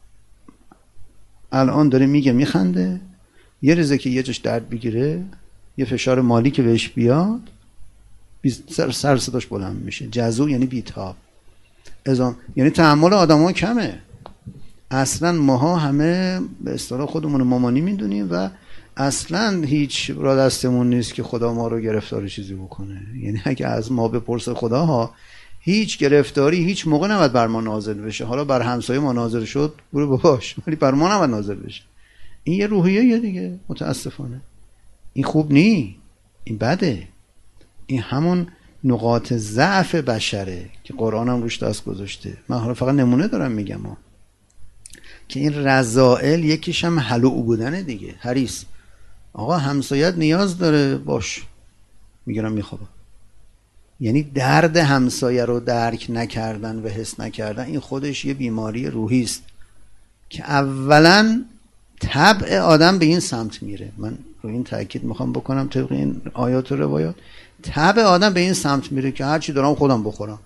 A: الان داره میگه میخنده، یه روزه که یه جاش درد بگیره، یه فشار مالی که بهش بیاد، سر, سر صداش بلند میشه. جزوع یعنی بیتاب. ازام یعنی تحمل آدم ها کمه. اصلا ماها همه به اصطلاح خودمون مامانی میدونیم و اصلا هیچ را دستمون نیست که خدا ما رو گرفتار چیزی بکنه. یعنی اگه از ما بپرسه خداها، هیچ گرفتاری هیچ موقع نباید بر ما نازل بشه. حالا بر همسایه ما نازل شد برو باباش، ولی بر ما نباید نازل بشه. این یه روحیه یه دیگه متاسفانه. این خوب نی، این بده. این همون نقاط ضعف بشره که قرآن هم روش دست گذاشته. من حالا فقط نمونه دارم میگم ها. که این رذائل یکیش هم هلوع بودنه دیگه. حریص. آقا همسایت نیاز داره، باش میگیرم میخوابم. یعنی درد همسایه رو درک نکردن و حس نکردن، این خودش یه بیماری روحی است که اولا طبع آدم به این سمت میره. من رو این تاکید میخوام بکنم طبق این آیات و روایات. طبع آدم به این سمت میره که هرچی دارم خودم بخورم،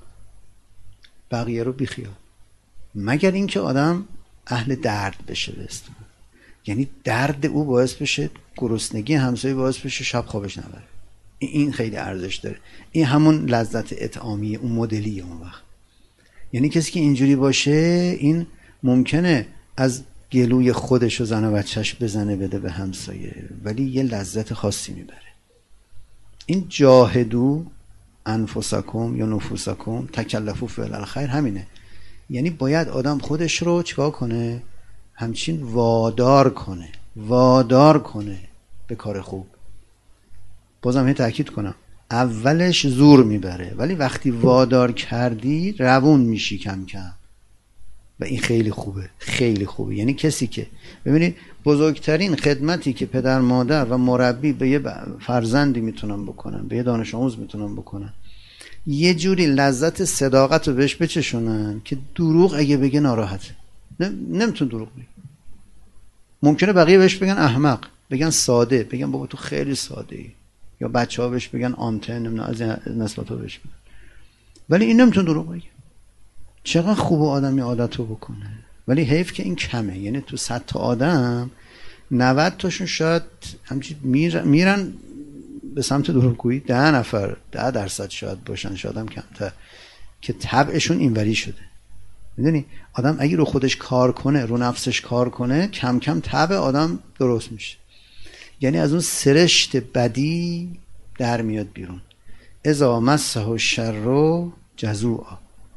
A: بقیه رو بیخیال. مگر اینکه آدم اهل درد بشه بستم. یعنی درد او باعث بشه گرسنگی همسایه باعث بشه شب خوابش نبره. این خیلی ارزش داره. این همون لذت اطعامیه، اون مدلیه اون وقت. یعنی کسی که اینجوری باشه، این ممکنه از گلوی خودش و زن و بچهش بزنه بده به همسایه، ولی یه لذت خاصی میبره. این جاهدو انفسکم یا نفوسکم تکلفوا فعل الخیر همینه. یعنی باید آدم خودش رو چیکار کنه؟ همچین وادار کنه، وادار کنه به کار خوب. بازم هی تأکید کنم، اولش زور میبره، ولی وقتی وادار کردی روون میشی کم کم و این خیلی خوبه، خیلی خوبه. یعنی کسی که ببینید بزرگترین خدمتی که پدر مادر و مربی به یه فرزندی میتونن بکنن، به یه دانش آموز میتونن بکنن، یه جوری لذت صداقت رو بهش بچشونن که دروغ اگه بگه ناراحته. نمیتون دروغ بگه. ممکنه بقیه بهش بگن احمق، بگن ساده، بگن بابا تو خیلی ساده ای، یا بچه ها بهش بگن آنتن، نمیدونم از این نسبت ها بهش بگن، ولی این نمیتون دروغ بگه. چقدر خوبه آدم یه عادت رو بکنه، ولی حیف که این کمه. یعنی تو صد تا آدم نود تاشون شاید همچین میرن به سمت دروغگویی. ده نفر ده درصد شاید باشن، شاید هم کمتر، که طبعشون اینوری شده. میدونی آدم اگه رو خودش کار کنه، رو نفسش کار کنه، کم کم طبع آدم درست میشه. یعنی از اون سرشت بدی در میاد بیرون. اذا مسه الشر جزوعا.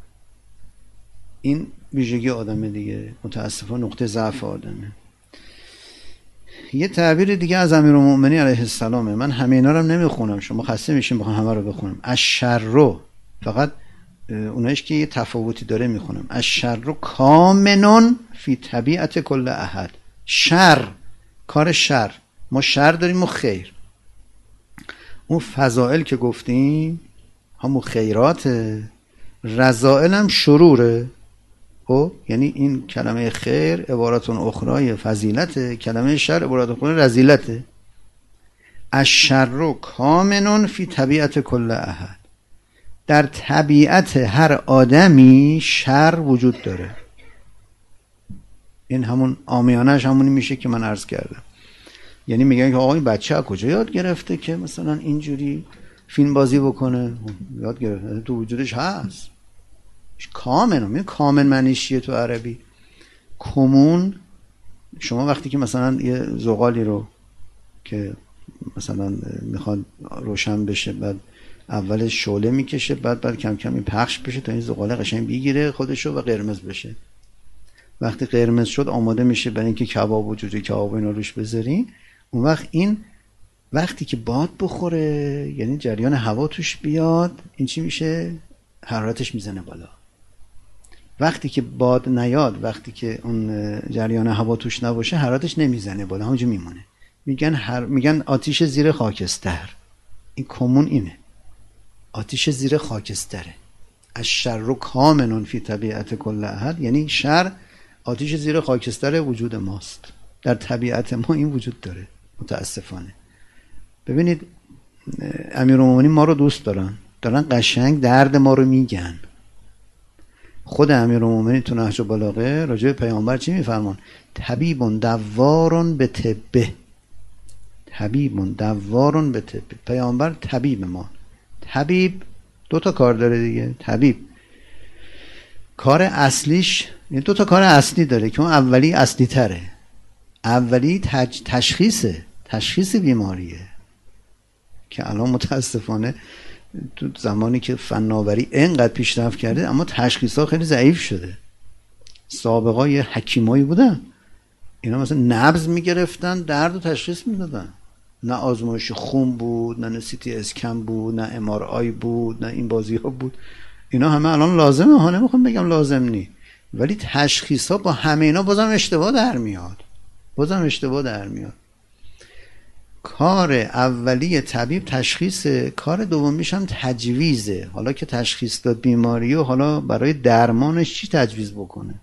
A: این ویژگی آدمه دیگه، متاسفانه نقطه ضعف آدمه. یه تعبیر دیگه از امیرالمؤمنین علیه السلامه. من همه اینا رو هم نمیخونم، شما خسته میشین بخوام همه رو بخونم. الشر، فقط اونایش که یه تفاوتی داره میخونم. الشر کامنون فی طبیعت کل احد. شر، کار شر. ما شر داریم و خیر. اون فضائل که گفتیم همون خیراته، رذائل هم شروره. خب یعنی این کلمه خیر عبارتون اخرای فضیلته، کلمه شر عبارتون اخرای رذیلته. الشر کامنون فی طبیعت کل احد. در طبیعت هر آدمی شر وجود داره. این همون عامیانش همونی میشه که من عرض کردم. یعنی میگن که آقا این بچه از کجا یاد گرفته که مثلا اینجوری فیلم بازی بکنه؟ یاد گرفته، تو وجودش هست. کامن. میگن کامن معنیش چیه تو عربی؟ کمون. شما وقتی که مثلا یه زغالی رو که مثلا میخواد روشن بشه، بعد اول شعله میکشه، بعد بعد کم کم این پخش بشه تا این زغاله قشنگ بگیره خودشو و قرمز بشه. وقتی قرمز شد آماده میشه برای اینکه کباب و جوجه کباب اینا روش بذارین. اون وقت این وقتی که باد بخوره، یعنی جریان هوا توش بیاد، این چی میشه؟ حرارتش میزنه بالا. وقتی که باد نیاد، وقتی که اون جریان هوا توش نباشه، حرارتش نمیزنه بالا، همونجا میمونه. میگن هر... میگن آتیش زیر خاکستر. این کمون اینه، آتیش زیر خاکستره. الشر کامن فی طبیعت کل احد، یعنی شر آتیش زیر خاکستر وجود ماست. در طبیعت ما این وجود داره متاسفانه. ببینید امیرالمومنین ما رو دوست دارن، دارن قشنگ درد ما رو میگن. خود امیرالمومنین تو نهج البلاغه راجع به پیامبر چی میفرمان؟ طبیب دوار به طبه. طبیب دوار به طبه. پیامبر طبیب ما. طبیب دو تا کار داره دیگه. طبیب کار اصلیش، یعنی دو تا کار اصلی داره که اون اولی اصلی تره. اولی تج... تشخیصه، تشخیص بیماریه که الان متاسفانه تو زمانی که فناوری اینقدر پیشرفت کرده اما تشخیص ها خیلی ضعیف شده. سابقا یه حکیمایی بودن، اینا مثلا نبض میگرفتن، درد و تشخیص میدادن. نه آزمایش خون بود، نه سی تی اسکن بود، نه ام آر آی بود، نه این بازی ها بود. اینا همه الان لازمه ها، نمیخوام بگم لازم نی، ولی تشخیص ها با همه اینا بازم اشتباه در میاد. بازم اشتباه در میاد. کار اولی طبیب تشخیصه، کار دومیش هم تجویزه. حالا که تشخیص داد بیماری و حالا برای درمانش چی تجویز بکنه.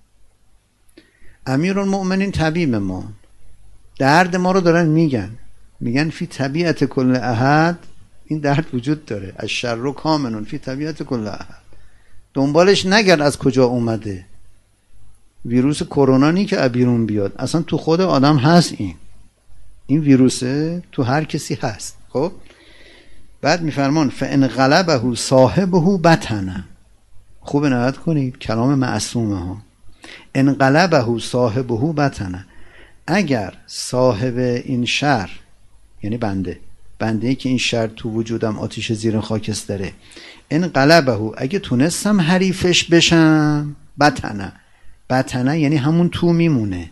A: امیرالمؤمنین طبیب ما، درد ما رو دارن میگن، میگن فی طبیعت کل احد، این درد وجود داره. الشر کامن فی طبیعت کل احد. دنبالش نگرد از کجا اومده. ویروس کرونا نی که بیرون بیاد، اصلا تو خود آدم هست. این این ویروسه تو هر کسی هست. خب بعد میفرمان فان غلبه صاحبه بطنه. خوب نهایت کنید کلام معصومه ها. ان غلبه صاحبه بطنه. اگر صاحب این شر، یعنی بنده بنده ای که این شر تو وجودم آتیش زیر خاکستره، ان غلبه، اگه تونستم حریفش بشم، بطنه. بطنه یعنی همون تو میمونه،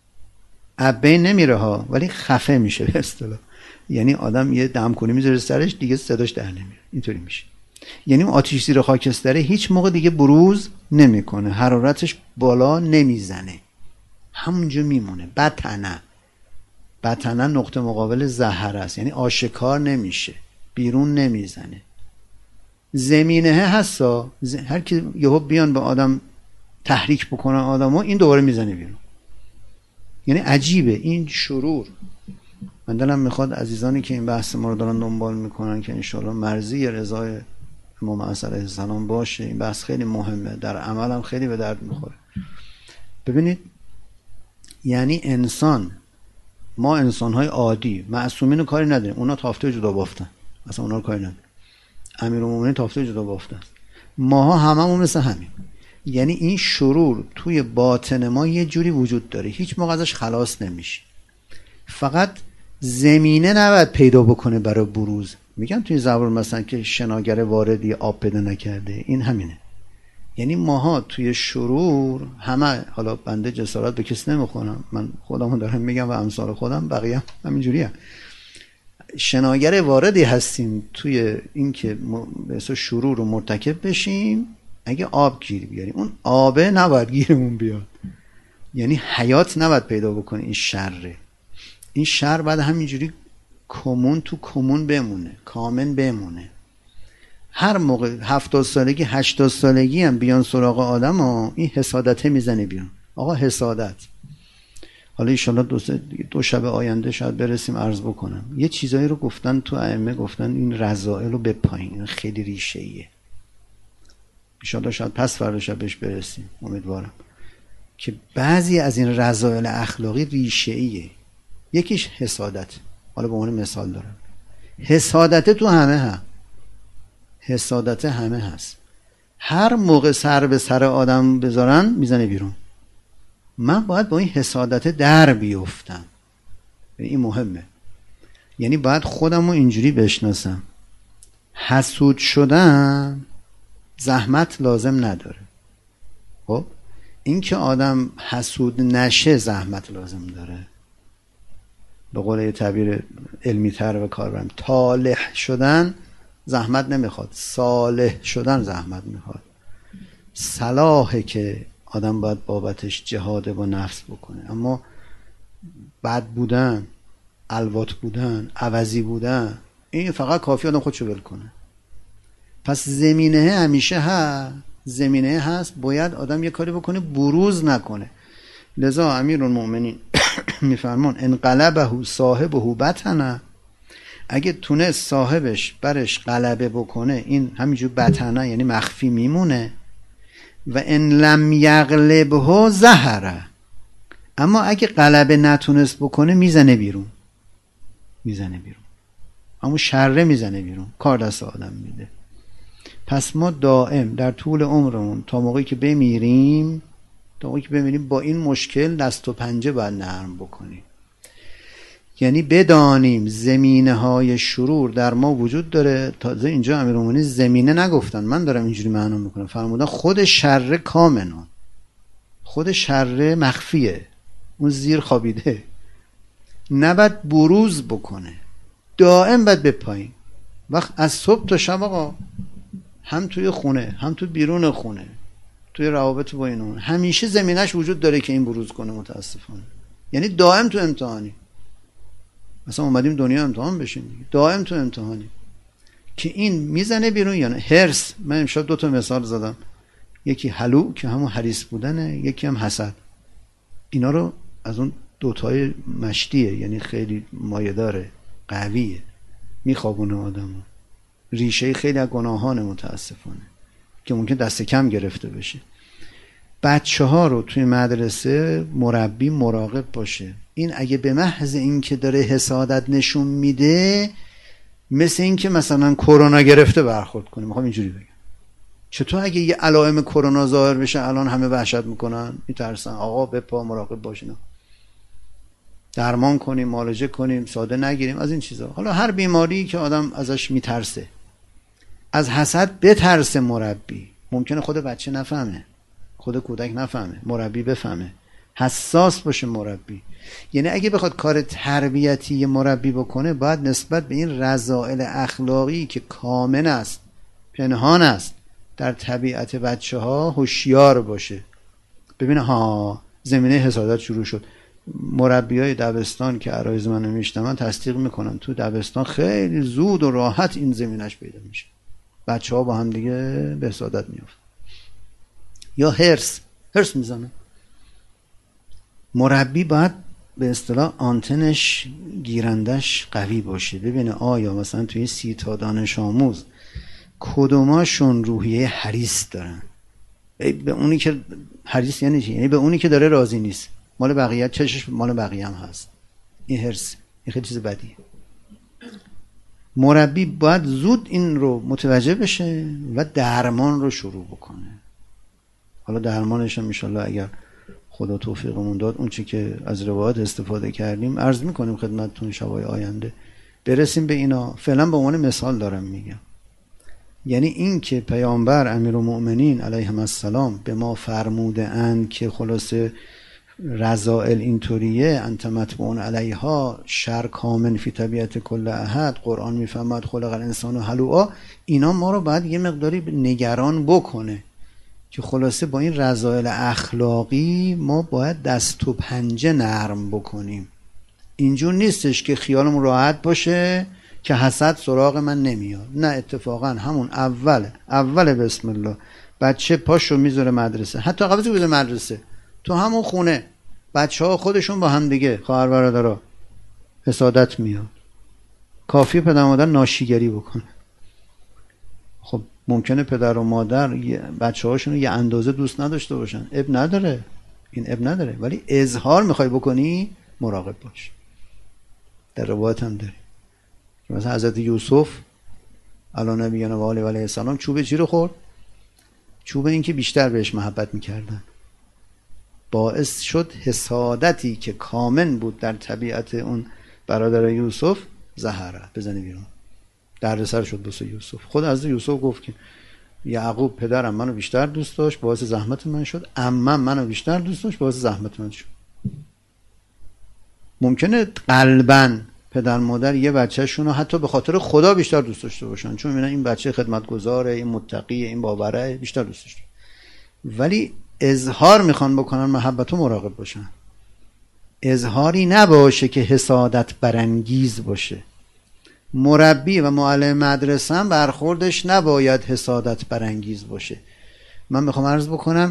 A: ابین نمیره ها، ولی خفه میشه به اصطلاح. یعنی آدم یه دم کنی میذاره سرش دیگه صداش در نمیره، اینطوری میشه. یعنی آتش زیر خاکستره هیچ موقع دیگه بروز نمیکنه، حرارتش بالا نمیزنه، همونجا میمونه. بطنه. بطنه نقطه مقابل زهر است، یعنی آشکار نمیشه، بیرون نمیزنه. زمینه هستا، هر کی یهو بیان به آدم تحریک بکنن آدمو، این دوباره میزنه بیرون. یعنی عجیبه این شرور. من دلم میخواد عزیزانی که این بحث ما رو دارن دنبال میکنن که انشاءالله مرضی رضای امام عصر علیه السلام باشه. این بحث خیلی مهمه، در عمل هم خیلی به درد میخوره. ببینید یعنی انسان، ما انسانهای عادی معصومین رو کاری نداریم، اونا تافته جدا بافتن، اصلا اونا رو کاری نداریم. امیرالمومنین تافته جدا بافتن، ماها هممون مثل همین. یعنی این شرور توی باطن ما یه جوری وجود داره، هیچ موقع ازش خلاص نمیشه. فقط زمینه نباید پیدا بکنه برای بروز. میگن توی زبان مثلا که شناگر واردی آب پیدا نکرده، این همینه. یعنی ماها توی شرور همه، حالا بنده جسارت به کسی نمیخونم، من خودمو دارم میگم و امثال خودم، بقیه همینجوری هم شناگر واردی هستیم توی این که به اساس شرور رو مرتکب بشیم. اگه آب گیر بیاریم، اون آبه نباید گیرمون بیاد، یعنی حیات نباید پیدا بکنه این شره. این شر باید همینجوری کمون تو کمون بمونه، کامن بمونه. هر موقع هفتاد سالگی هشتاد سالگی هم بیان سراغ آدم ها، این حسادته میزنه بیرون. آقا حسادت، حالا ایشالله دو, دو شب آینده شاید برسیم عرض بکنم. یه چیزایی رو گفتن تو ائمه، گفتن این رذائل رو بپایین، این خیلی ریشه ایه. ایشالله شاید پس فردا شب بهش برسیم، امیدوارم. که بعضی از این رذائل اخلاقی ریشه ایه. یکیش حسادت. حالا به عنوان مثال دارم، حسادت تو همه هست، حسادت همه هست. هر موقع سر به سر آدم بذارن میزنه بیرون. من باید با این حسادت در بیفتم. این مهمه. یعنی باید خودم رو اینجوری بشناسم، حسود شدن زحمت لازم نداره. خب این که آدم حسود نشه زحمت لازم داره. به قول یه تعبیر علمی تر و کار برم، طالح شدن زحمت نمیخواد، صالح شدن زحمت میخواد. صلاحه که آدم باید بابتش جهاد با نفس بکنه، اما بد بودن، الوات بودن، عوضی بودن، این فقط کافی آدم خودشو ول کنه. پس زمینه همیشه هست، زمینه هست، باید آدم یه کاری بکنه بروز نکنه. لذا امیرالمؤمنین میفرمان انقلبه صاحبه بطنه، اگه تونست صاحبش برش غلبه بکنه این همینجور بطنه یعنی مخفی میمونه. و ان لم یغلبه ظهره، اما اگه غلبه نتونست بکنه میزنه بیرون، میزنه بیرون، اما شره میزنه بیرون، کار دست آدم میده. پس ما دائم در طول عمرمون تا موقعی که بمیریم، تا موقعی که بمیریم با این مشکل دست و پنجه باید نرم بکنیم. یعنی بدانیم زمینه های شرور در ما وجود داره. تازه اینجا امیرالمومنین زمینه نگفتن، من دارم اینجوری معنا میکنم، فرمودن خود شر کامنون، خود شر مخفیه، اون زیر خوابیده، نباید بروز بکنه، دائم باید بپاییم. وقت از صبح تا شب آقا، هم توی خونه هم تو بیرون خونه، توی روابط با اینون، همیشه زمینش وجود داره که این بروز کنه. متاسفانه یعنی دائم تو امتحانی. مثلا اومدیم دنیا امتحان بشیم دیگه، دائم تو امتحانی که این میزنه بیرون یا نه. هرس، من امشب دو تا مثال زدم، یکی حلو که همون حریص بودنه، یکی هم حسد. اینا رو از اون دوتای مشتیه، یعنی خیلی مایه داره، قویه، میخوابونه آدمو، ریشه خیلی از گناهانه متاسفانه که ممکن دست کم گرفته بشه. بچه ها رو توی مدرسه مربی مراقب باشه. این اگه به محض این که داره حسادت نشون میده، مثل این که مثلا کرونا گرفته برخورد کنه. میخوام اینجوری بگم، چطور اگه یه علائم کرونا ظاهر بشه الان همه وحشت میکنن، میترسن؟ آقا به پا مراقب باشین، درمان کنیم، معالجه کنیم، ساده نگیریم از این چیزا. حالا هر بیماری که آدم ازش میترسه، از حسد بترسه مربی. ممکنه خود بچه نفهمه، خود کودک نفهمه، مربی بفهمه، حساس باشه مربی. یعنی اگه بخواد کار تربیتی مربی بکنه، باید نسبت به این رذائل اخلاقی که کامن است، پنهان است در طبیعت بچه ها هوشیار باشه. ببینه ها زمینه حسادت شروع شد. مربی های دبستان که عرایز منو میشنون تصدیق میکنن، تو دبستان خیلی زود و راحت این زمینش پیدا میشه، بچه ها با هم دیگه به حسادت میفت. یا هرس، هرس میزنه. مربی باید به اصطلاح آنتنش، گیرندش قوی باشه، ببینه آیا مثلا توی سی تا دانش آموز کدوماشون روحیه حریص دارن. به اونی که حریص یعنی چی؟ یعنی به اونی که داره راضی نیست، مال بقیه چشش مال بقیه هم هست. این هرس، این خیلی چیز بدیه. مربی باید زود این رو متوجه بشه و درمان رو شروع بکنه. حالا درمانش هم انشالله اگر خدا توفیقمون داد، اون چی که از روایات استفاده کردیم عرض میکنیم خدمتتون شبای آینده، برسیم به اینا. فعلا به عنوان مثال دارم میگم. یعنی این که پیامبر امیرالمؤمنین علیهم السلام به ما فرموده اند که خلاصه رذائل اینطوریه، انت متبعون علیها، شر کامن فی طبیعت کل احد، قرآن میفهمد خلق الانسان هلوعا، اینا ما رو باید یه مقداری نگران بکنه که خلاصه با این رذائل اخلاقی ما باید دست و پنجه نرم بکنیم. اینجور نیستش که خیالمون راحت باشه که حسد سراغ من نمیاد. نه، اتفاقا همون اول اول بسم الله بچه پاشو میذاره مدرسه، حتی قبل از اینکه مدرسه تو همون خونه بچه ها خودشون با هم دیگه، خواهر برادرها، حسادت میاد. کافی پدر مادر ناشیگری بکنه. خب ممکنه پدر و مادر بچه هاشون رو یه اندازه دوست نداشته باشن، اب نداره، این اب نداره، ولی اظهار میخوای بکنی مراقب باش. در روایت هم داره مثلا حضرت یوسف علی نبینا و آله و علیه السلام چوب چی رو خورد؟ چوب این که بیشتر بهش محبت میکردن، باعث شد حسادتی که کامن بود در طبیعت اون برادر یوسف زهره بزنه بیرون، دردسر شد بسه یوسف. خود از یوسف گفت که یعقوب پدرم منو بیشتر دوست داشت باعث زحمت من شد، عمم منو بیشتر دوست داشت باعث زحمت من شد. ممکنه قلباً پدر مادر یه بچه‌شون رو حتی به خاطر خدا بیشتر دوست داشته باشن، چون میبینن این بچه خدمتگزاره، این متقیه، این باوره، بیشتر دوست داشته، ولی اظهار میخوان بکنن محبت رو مراقب باشن. اظهاری نباشه که حسادت برانگیز باشه. مربی و معلم مدرسه هم برخوردش نباید حسادت برانگیز باشه. من میخوام عرض بکنم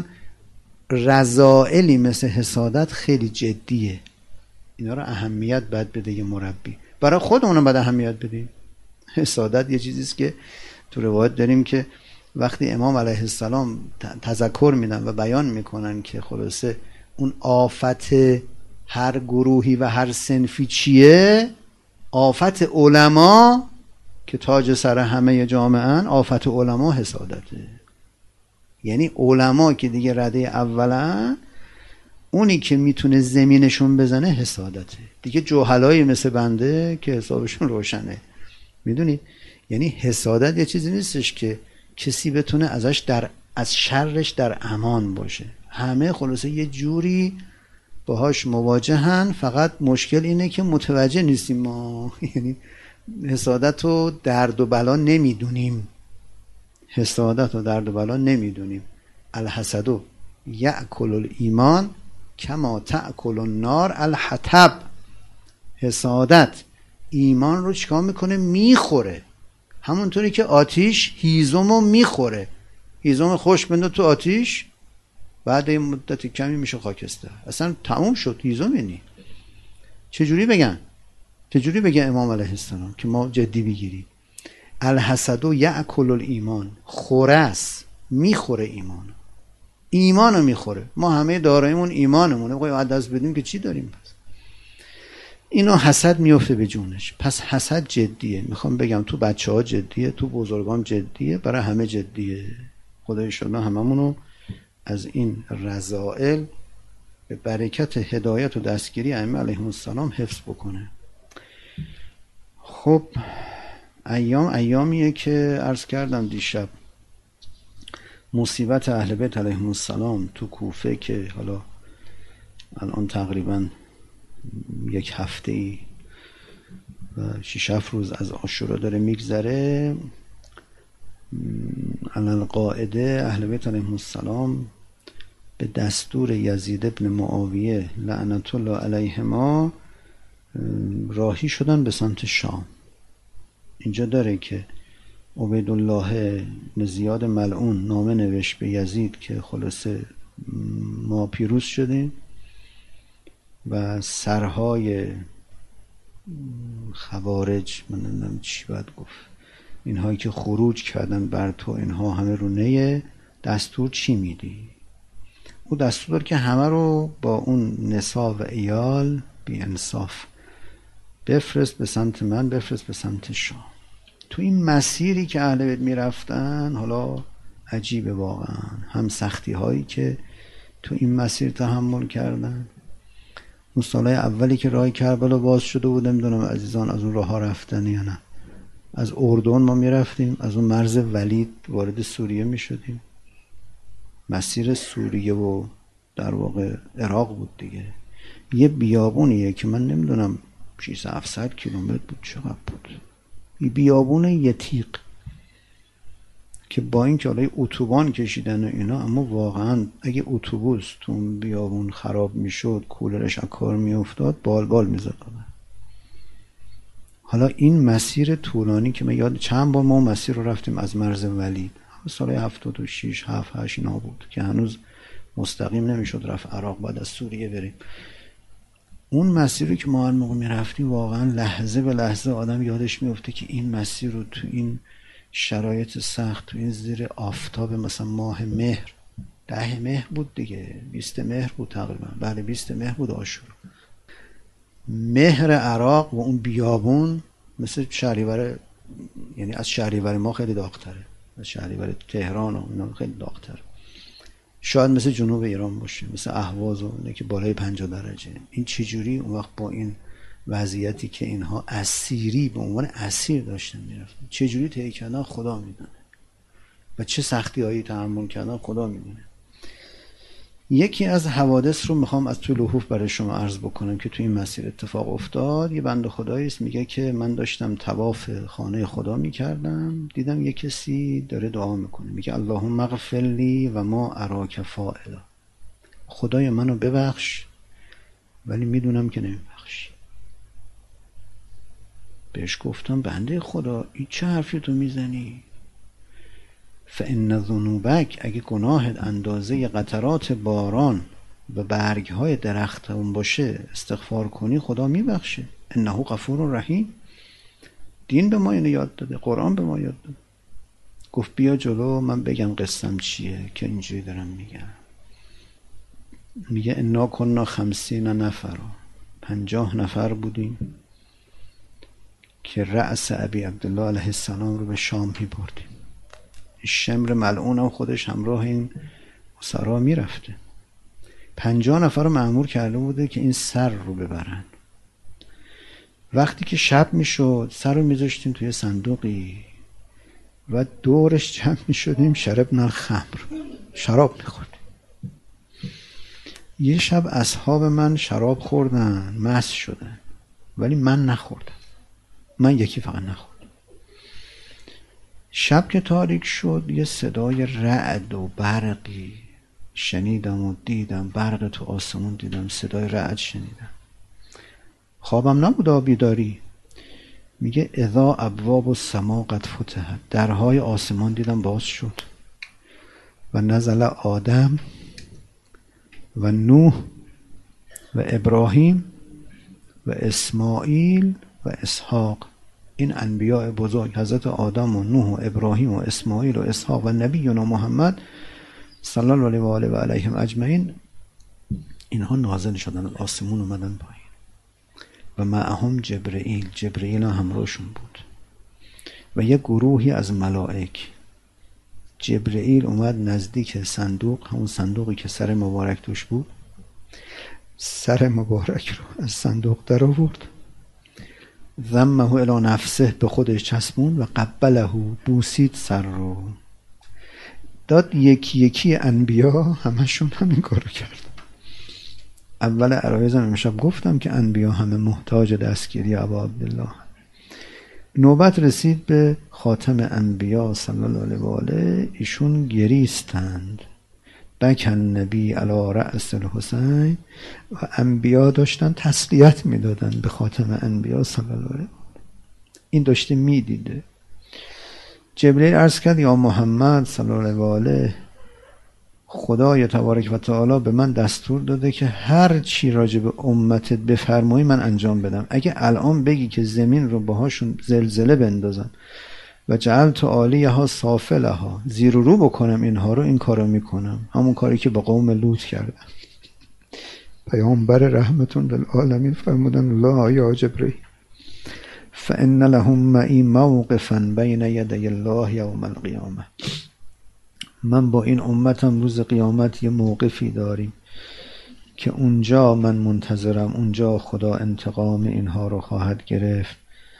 A: رذائلی مثل حسادت خیلی جدیه، اینا رو اهمیت باید بده یه مربی، برای خودمون باید اهمیت بدیم. حسادت یه چیزیست که تو روایت داریم که وقتی امام علیه السلام تذکر میدن و بیان میکنن که خلاصه اون آفت هر گروهی و هر صنفی چیه، آفت علما که تاج سر همه جامعه ان، آفت علما حسادته. یعنی علما که دیگه رده اولن، اونی که میتونه زمینشون بزنه حسادته دیگه. جوهلایی مثل بنده که حسابشون روشنه، میدونید. یعنی حسادت یه چیزی نیستش که کسی بتونه ازش در از شرش در امان باشه. همه خلاصه یه جوری باهاش مواجهن، فقط مشکل اینه که متوجه نیستیم ما. یعنی حسادت و درد و بلا نمیدونیم، حسادت و درد و بلا نمیدونیم. الحسد یأکل الایمان کما تأکل النار الحطب. حسادت ایمان رو چیکار میکنه؟ میخوره، همونطوری که آتیش هیزم رو میخوره. هیزم خوش بنده تو آتیش، بعد این مدت کمی میشه خاکستر، اصلا تموم شد هیزم. یعنی چجوری بگن؟ چجوری بگه امام علیه السلام که ما جدی بگیریم؟ الحسد یأکل الایمان، خورس، میخوره ایمان، ایمانو میخوره. ما همه دارایمون ایمانمونه، بخوایم از دست بدیم که چی داریم؟ پس اینو حسد میفته به جونش. پس حسد جدیه. میخوام بگم تو بچه ها جدیه، تو بزرگان جدیه، برای همه جدیه. خدای شما هممونو از این رذائل به برکت هدایت و دستگیری ائمه علیهم السلام حفظ بکنه. خب ایام ایامیه که عرض کردم دیشب مصیبت اهل بیت علیهم السلام تو کوفه که حالا الان تقریبا یک هفته ای و شش هفت روز از عاشورا داره میگذره، علل قاعده اهل بیت علیهم السلام به دستور یزید ابن معاویه لعنت الله علیهما راهی شدن به سمت شام. اینجا داره که عبیدالله بن زیاد ملعون نامه نوشت به یزید که خلاصه ما پیروز شدیم و سرهای خوارج، من نمیدونم چی باید گفت، اینهایی که خروج کردن بر تو، اینها همه رو نیه، دستور چی میدی؟ او دستور داره که همه رو با اون نساء و عیال بی انصاف بفرست به سمت من، بفرست به سمت شام. تو این مسیری که اهل بیت میرفتن، حالا عجیبه واقعا، هم سختی هایی که تو این مسیر تحمل کردن. اون سالهای اولی که راه کربلا باز شده بود، نمیدونم عزیزان از اون راه ها رفتن یا نه، از اردن ما میرفتیم، از اون مرز ولید وارد سوریه میشدیم. مسیر سوریه و در واقع عراق بود دیگه. یه بیابونیه که من نمیدونم ششصد هفتصد کیلومتر بود، چقدر بود، یه بیابون یه تیغ که با این که حالا اتوبان کشیدن و اینا، اما واقعا اگه اتوبوس تو اون بیابون خراب میشد، کولرش از کار میافتاد، بال بال میزد. حالا این مسیر طولانی که من یاد چند بار ما اون مسیر رو رفتیم از مرز ولید، سال هفتاد و شش هفت هشت اینا بود که هنوز مستقیم نمیشد رفت عراق، بعد از سوریه بریم. اون مسیری که ما هر موقع میرفتیم واقعا لحظه به لحظه آدم یادش میفته که این مسیر رو تو این شرایط سخت، تو این زیر آفتاب مثلا ماه مهر، ده مهر بود دیگه، بیست مهر بود تقریبا، بله بیست مهر بود عاشورا، مهر عراق و اون بیابون مثل شهریور، یعنی از شهریور ما خیلی داغ‌تره، از شهریور تهران و اینا خیلی داغ‌تره. شاید مثل جنوب ایران باشه، مثل اهواز و اینه که بالای پنجاه درجه. این چجوری اون وقت با این وضعیتی که اینها اسیری به عنوان اسیر داشتن میرفتن، چجوری طی کردن خدا میدونه و چه سختی هایی تحمل کردن خدا میدونه. یکی از حوادث رو میخوام از توی لحوف برای شما عرض بکنم که توی این مسیر اتفاق افتاد. یه بنده خدایی است میگه که من داشتم طواف خانه خدا میکردم، دیدم یه کسی داره دعا میکنه، میگه اللهم اغفر لی و ما اراک فاعلا، خدای منو ببخش ولی میدونم که نمیبخشی. بهش گفتم بنده خدا این چه حرفی تو میزنی؟ فان ذنوبک، اگه گناهت اندازه قطرات باران و برگهای درخت اون باشه استغفار کنی خدا میبخشه. انه غفور رحیم. دین به ما اینو یاد داده، قرآن به ما یاد داده. گفت بیا جلو من بگم قصم چیه که اینجوری دارم میگم. میگه انا کنا خمسین نفر، پنجاه نفر بودیم که رأس ابی عبدالله علیه السلام رو به شام میبردیم. شمر ملعون هم خودش همراه این اسرا میرفته. پنجاه نفر رو مأمور کرده بوده که این سر رو ببرن. وقتی که شب میشد سر رو میذاشتیم توی صندوقی و دورش جمع میشدیم شربنا الخمر، شراب میخوردیم. یه شب اصحاب من شراب خوردن، مست شدن، ولی من نخوردم. من یکی فقط نخوردم. شب که تاریک شد یه صدای رعد و برقی شنیدم و دیدم، برق تو آسمون دیدم، صدای رعد شنیدم. خوابم نبود، بیداری. میگه اذا ابواب السما قد فتحت، درهای آسمان دیدم باز شد و نزل آدم و نوح و ابراهیم و اسماعیل و اسحاق. این انبیاء بزرگ، حضرت آدم و نوح و ابراهیم و اسماعیل و اسحاق و نبینا محمد صلی الله علیه و آله و علیهم اجمعین، اینها نازل شدن از آسمون اومدن پایین و معهم جبرئیل، جبرئیل همراهشون بود و یه گروهی از ملائک. جبرئیل اومد نزدیک صندوق، همون صندوقی که سر مبارک توش بود، سر مبارک رو از صندوق در آورد، ضمه الی نفسه، به خودش چسبون و قبله، بوسید سر رو. داد یکی یکی انبیا همشون همین کارو کرد. اول عرایزم امشب گفتم که انبیا همه محتاج دستگیری ابا عبدالله. نوبت رسید به خاتم انبیا صلی الله علیه و آله، ایشون گریستند. بکن نبی علی رأس الحسین، و انبیا داشتن تسلیت میدادن به خاتم انبیا صلی الله علیه و آله. این داشته میدیده. جبرئیل عرض کرد یا محمد صلی الله علیه و آله، خدای تبارک و تعالی به من دستور داده که هر چی راجع به امتت بفرمایی من انجام بدم. اگه الان بگی که زمین رو باهاشون زلزله بندازم و جعلت عالیها سافلها، زیر و رو بکنم اینها رو، این کارو میکنم. همون کاری که با قوم لوط کردم. پیامبر رحمتون للعالمین فرمودن لا یا جبرئیل فان لهم معی موقفا بین یدی الله یوم القیامه. من با این امتم روز قیامت یه موقفی داریم که اونجا من منتظرم، اونجا خدا انتقام اینها رو خواهد گرفت.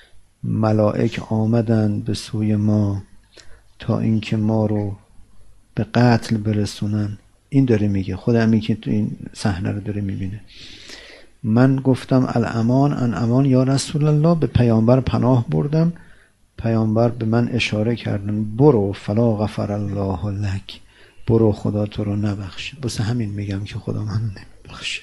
A: ملائک آمدن به سوی ما تا اینکه ما رو به قتل برسونن. این داره میگه، خدا همین که تو این صحنه رو داره میبینه. من گفتم الامان ان امان یا رسول الله، به پیامبر پناه بردم. پیامبر به من اشاره کردن برو فلا غفر الله لک، برو خدا تو رو نبخشه. بس همین میگم که خدا من نمیبخشه.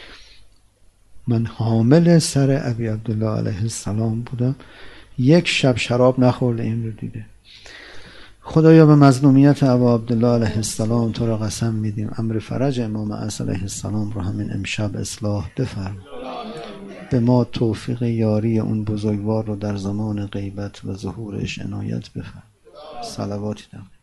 A: من حامل سر ابی عبدالله علیه السلام بودم، یک شب شراب نخورده این رو دیده. خدایا به مظلومیت ابا عبدالله علیه السلام تو را قسم میدیم، امر فرج امام عصر علیه السلام رو همین امشب اصلاح بفرما. به ما توفیق یاری اون بزرگوار رو در زمان غیبت و ظهورش عنایت بفرما. صلواتی دارم.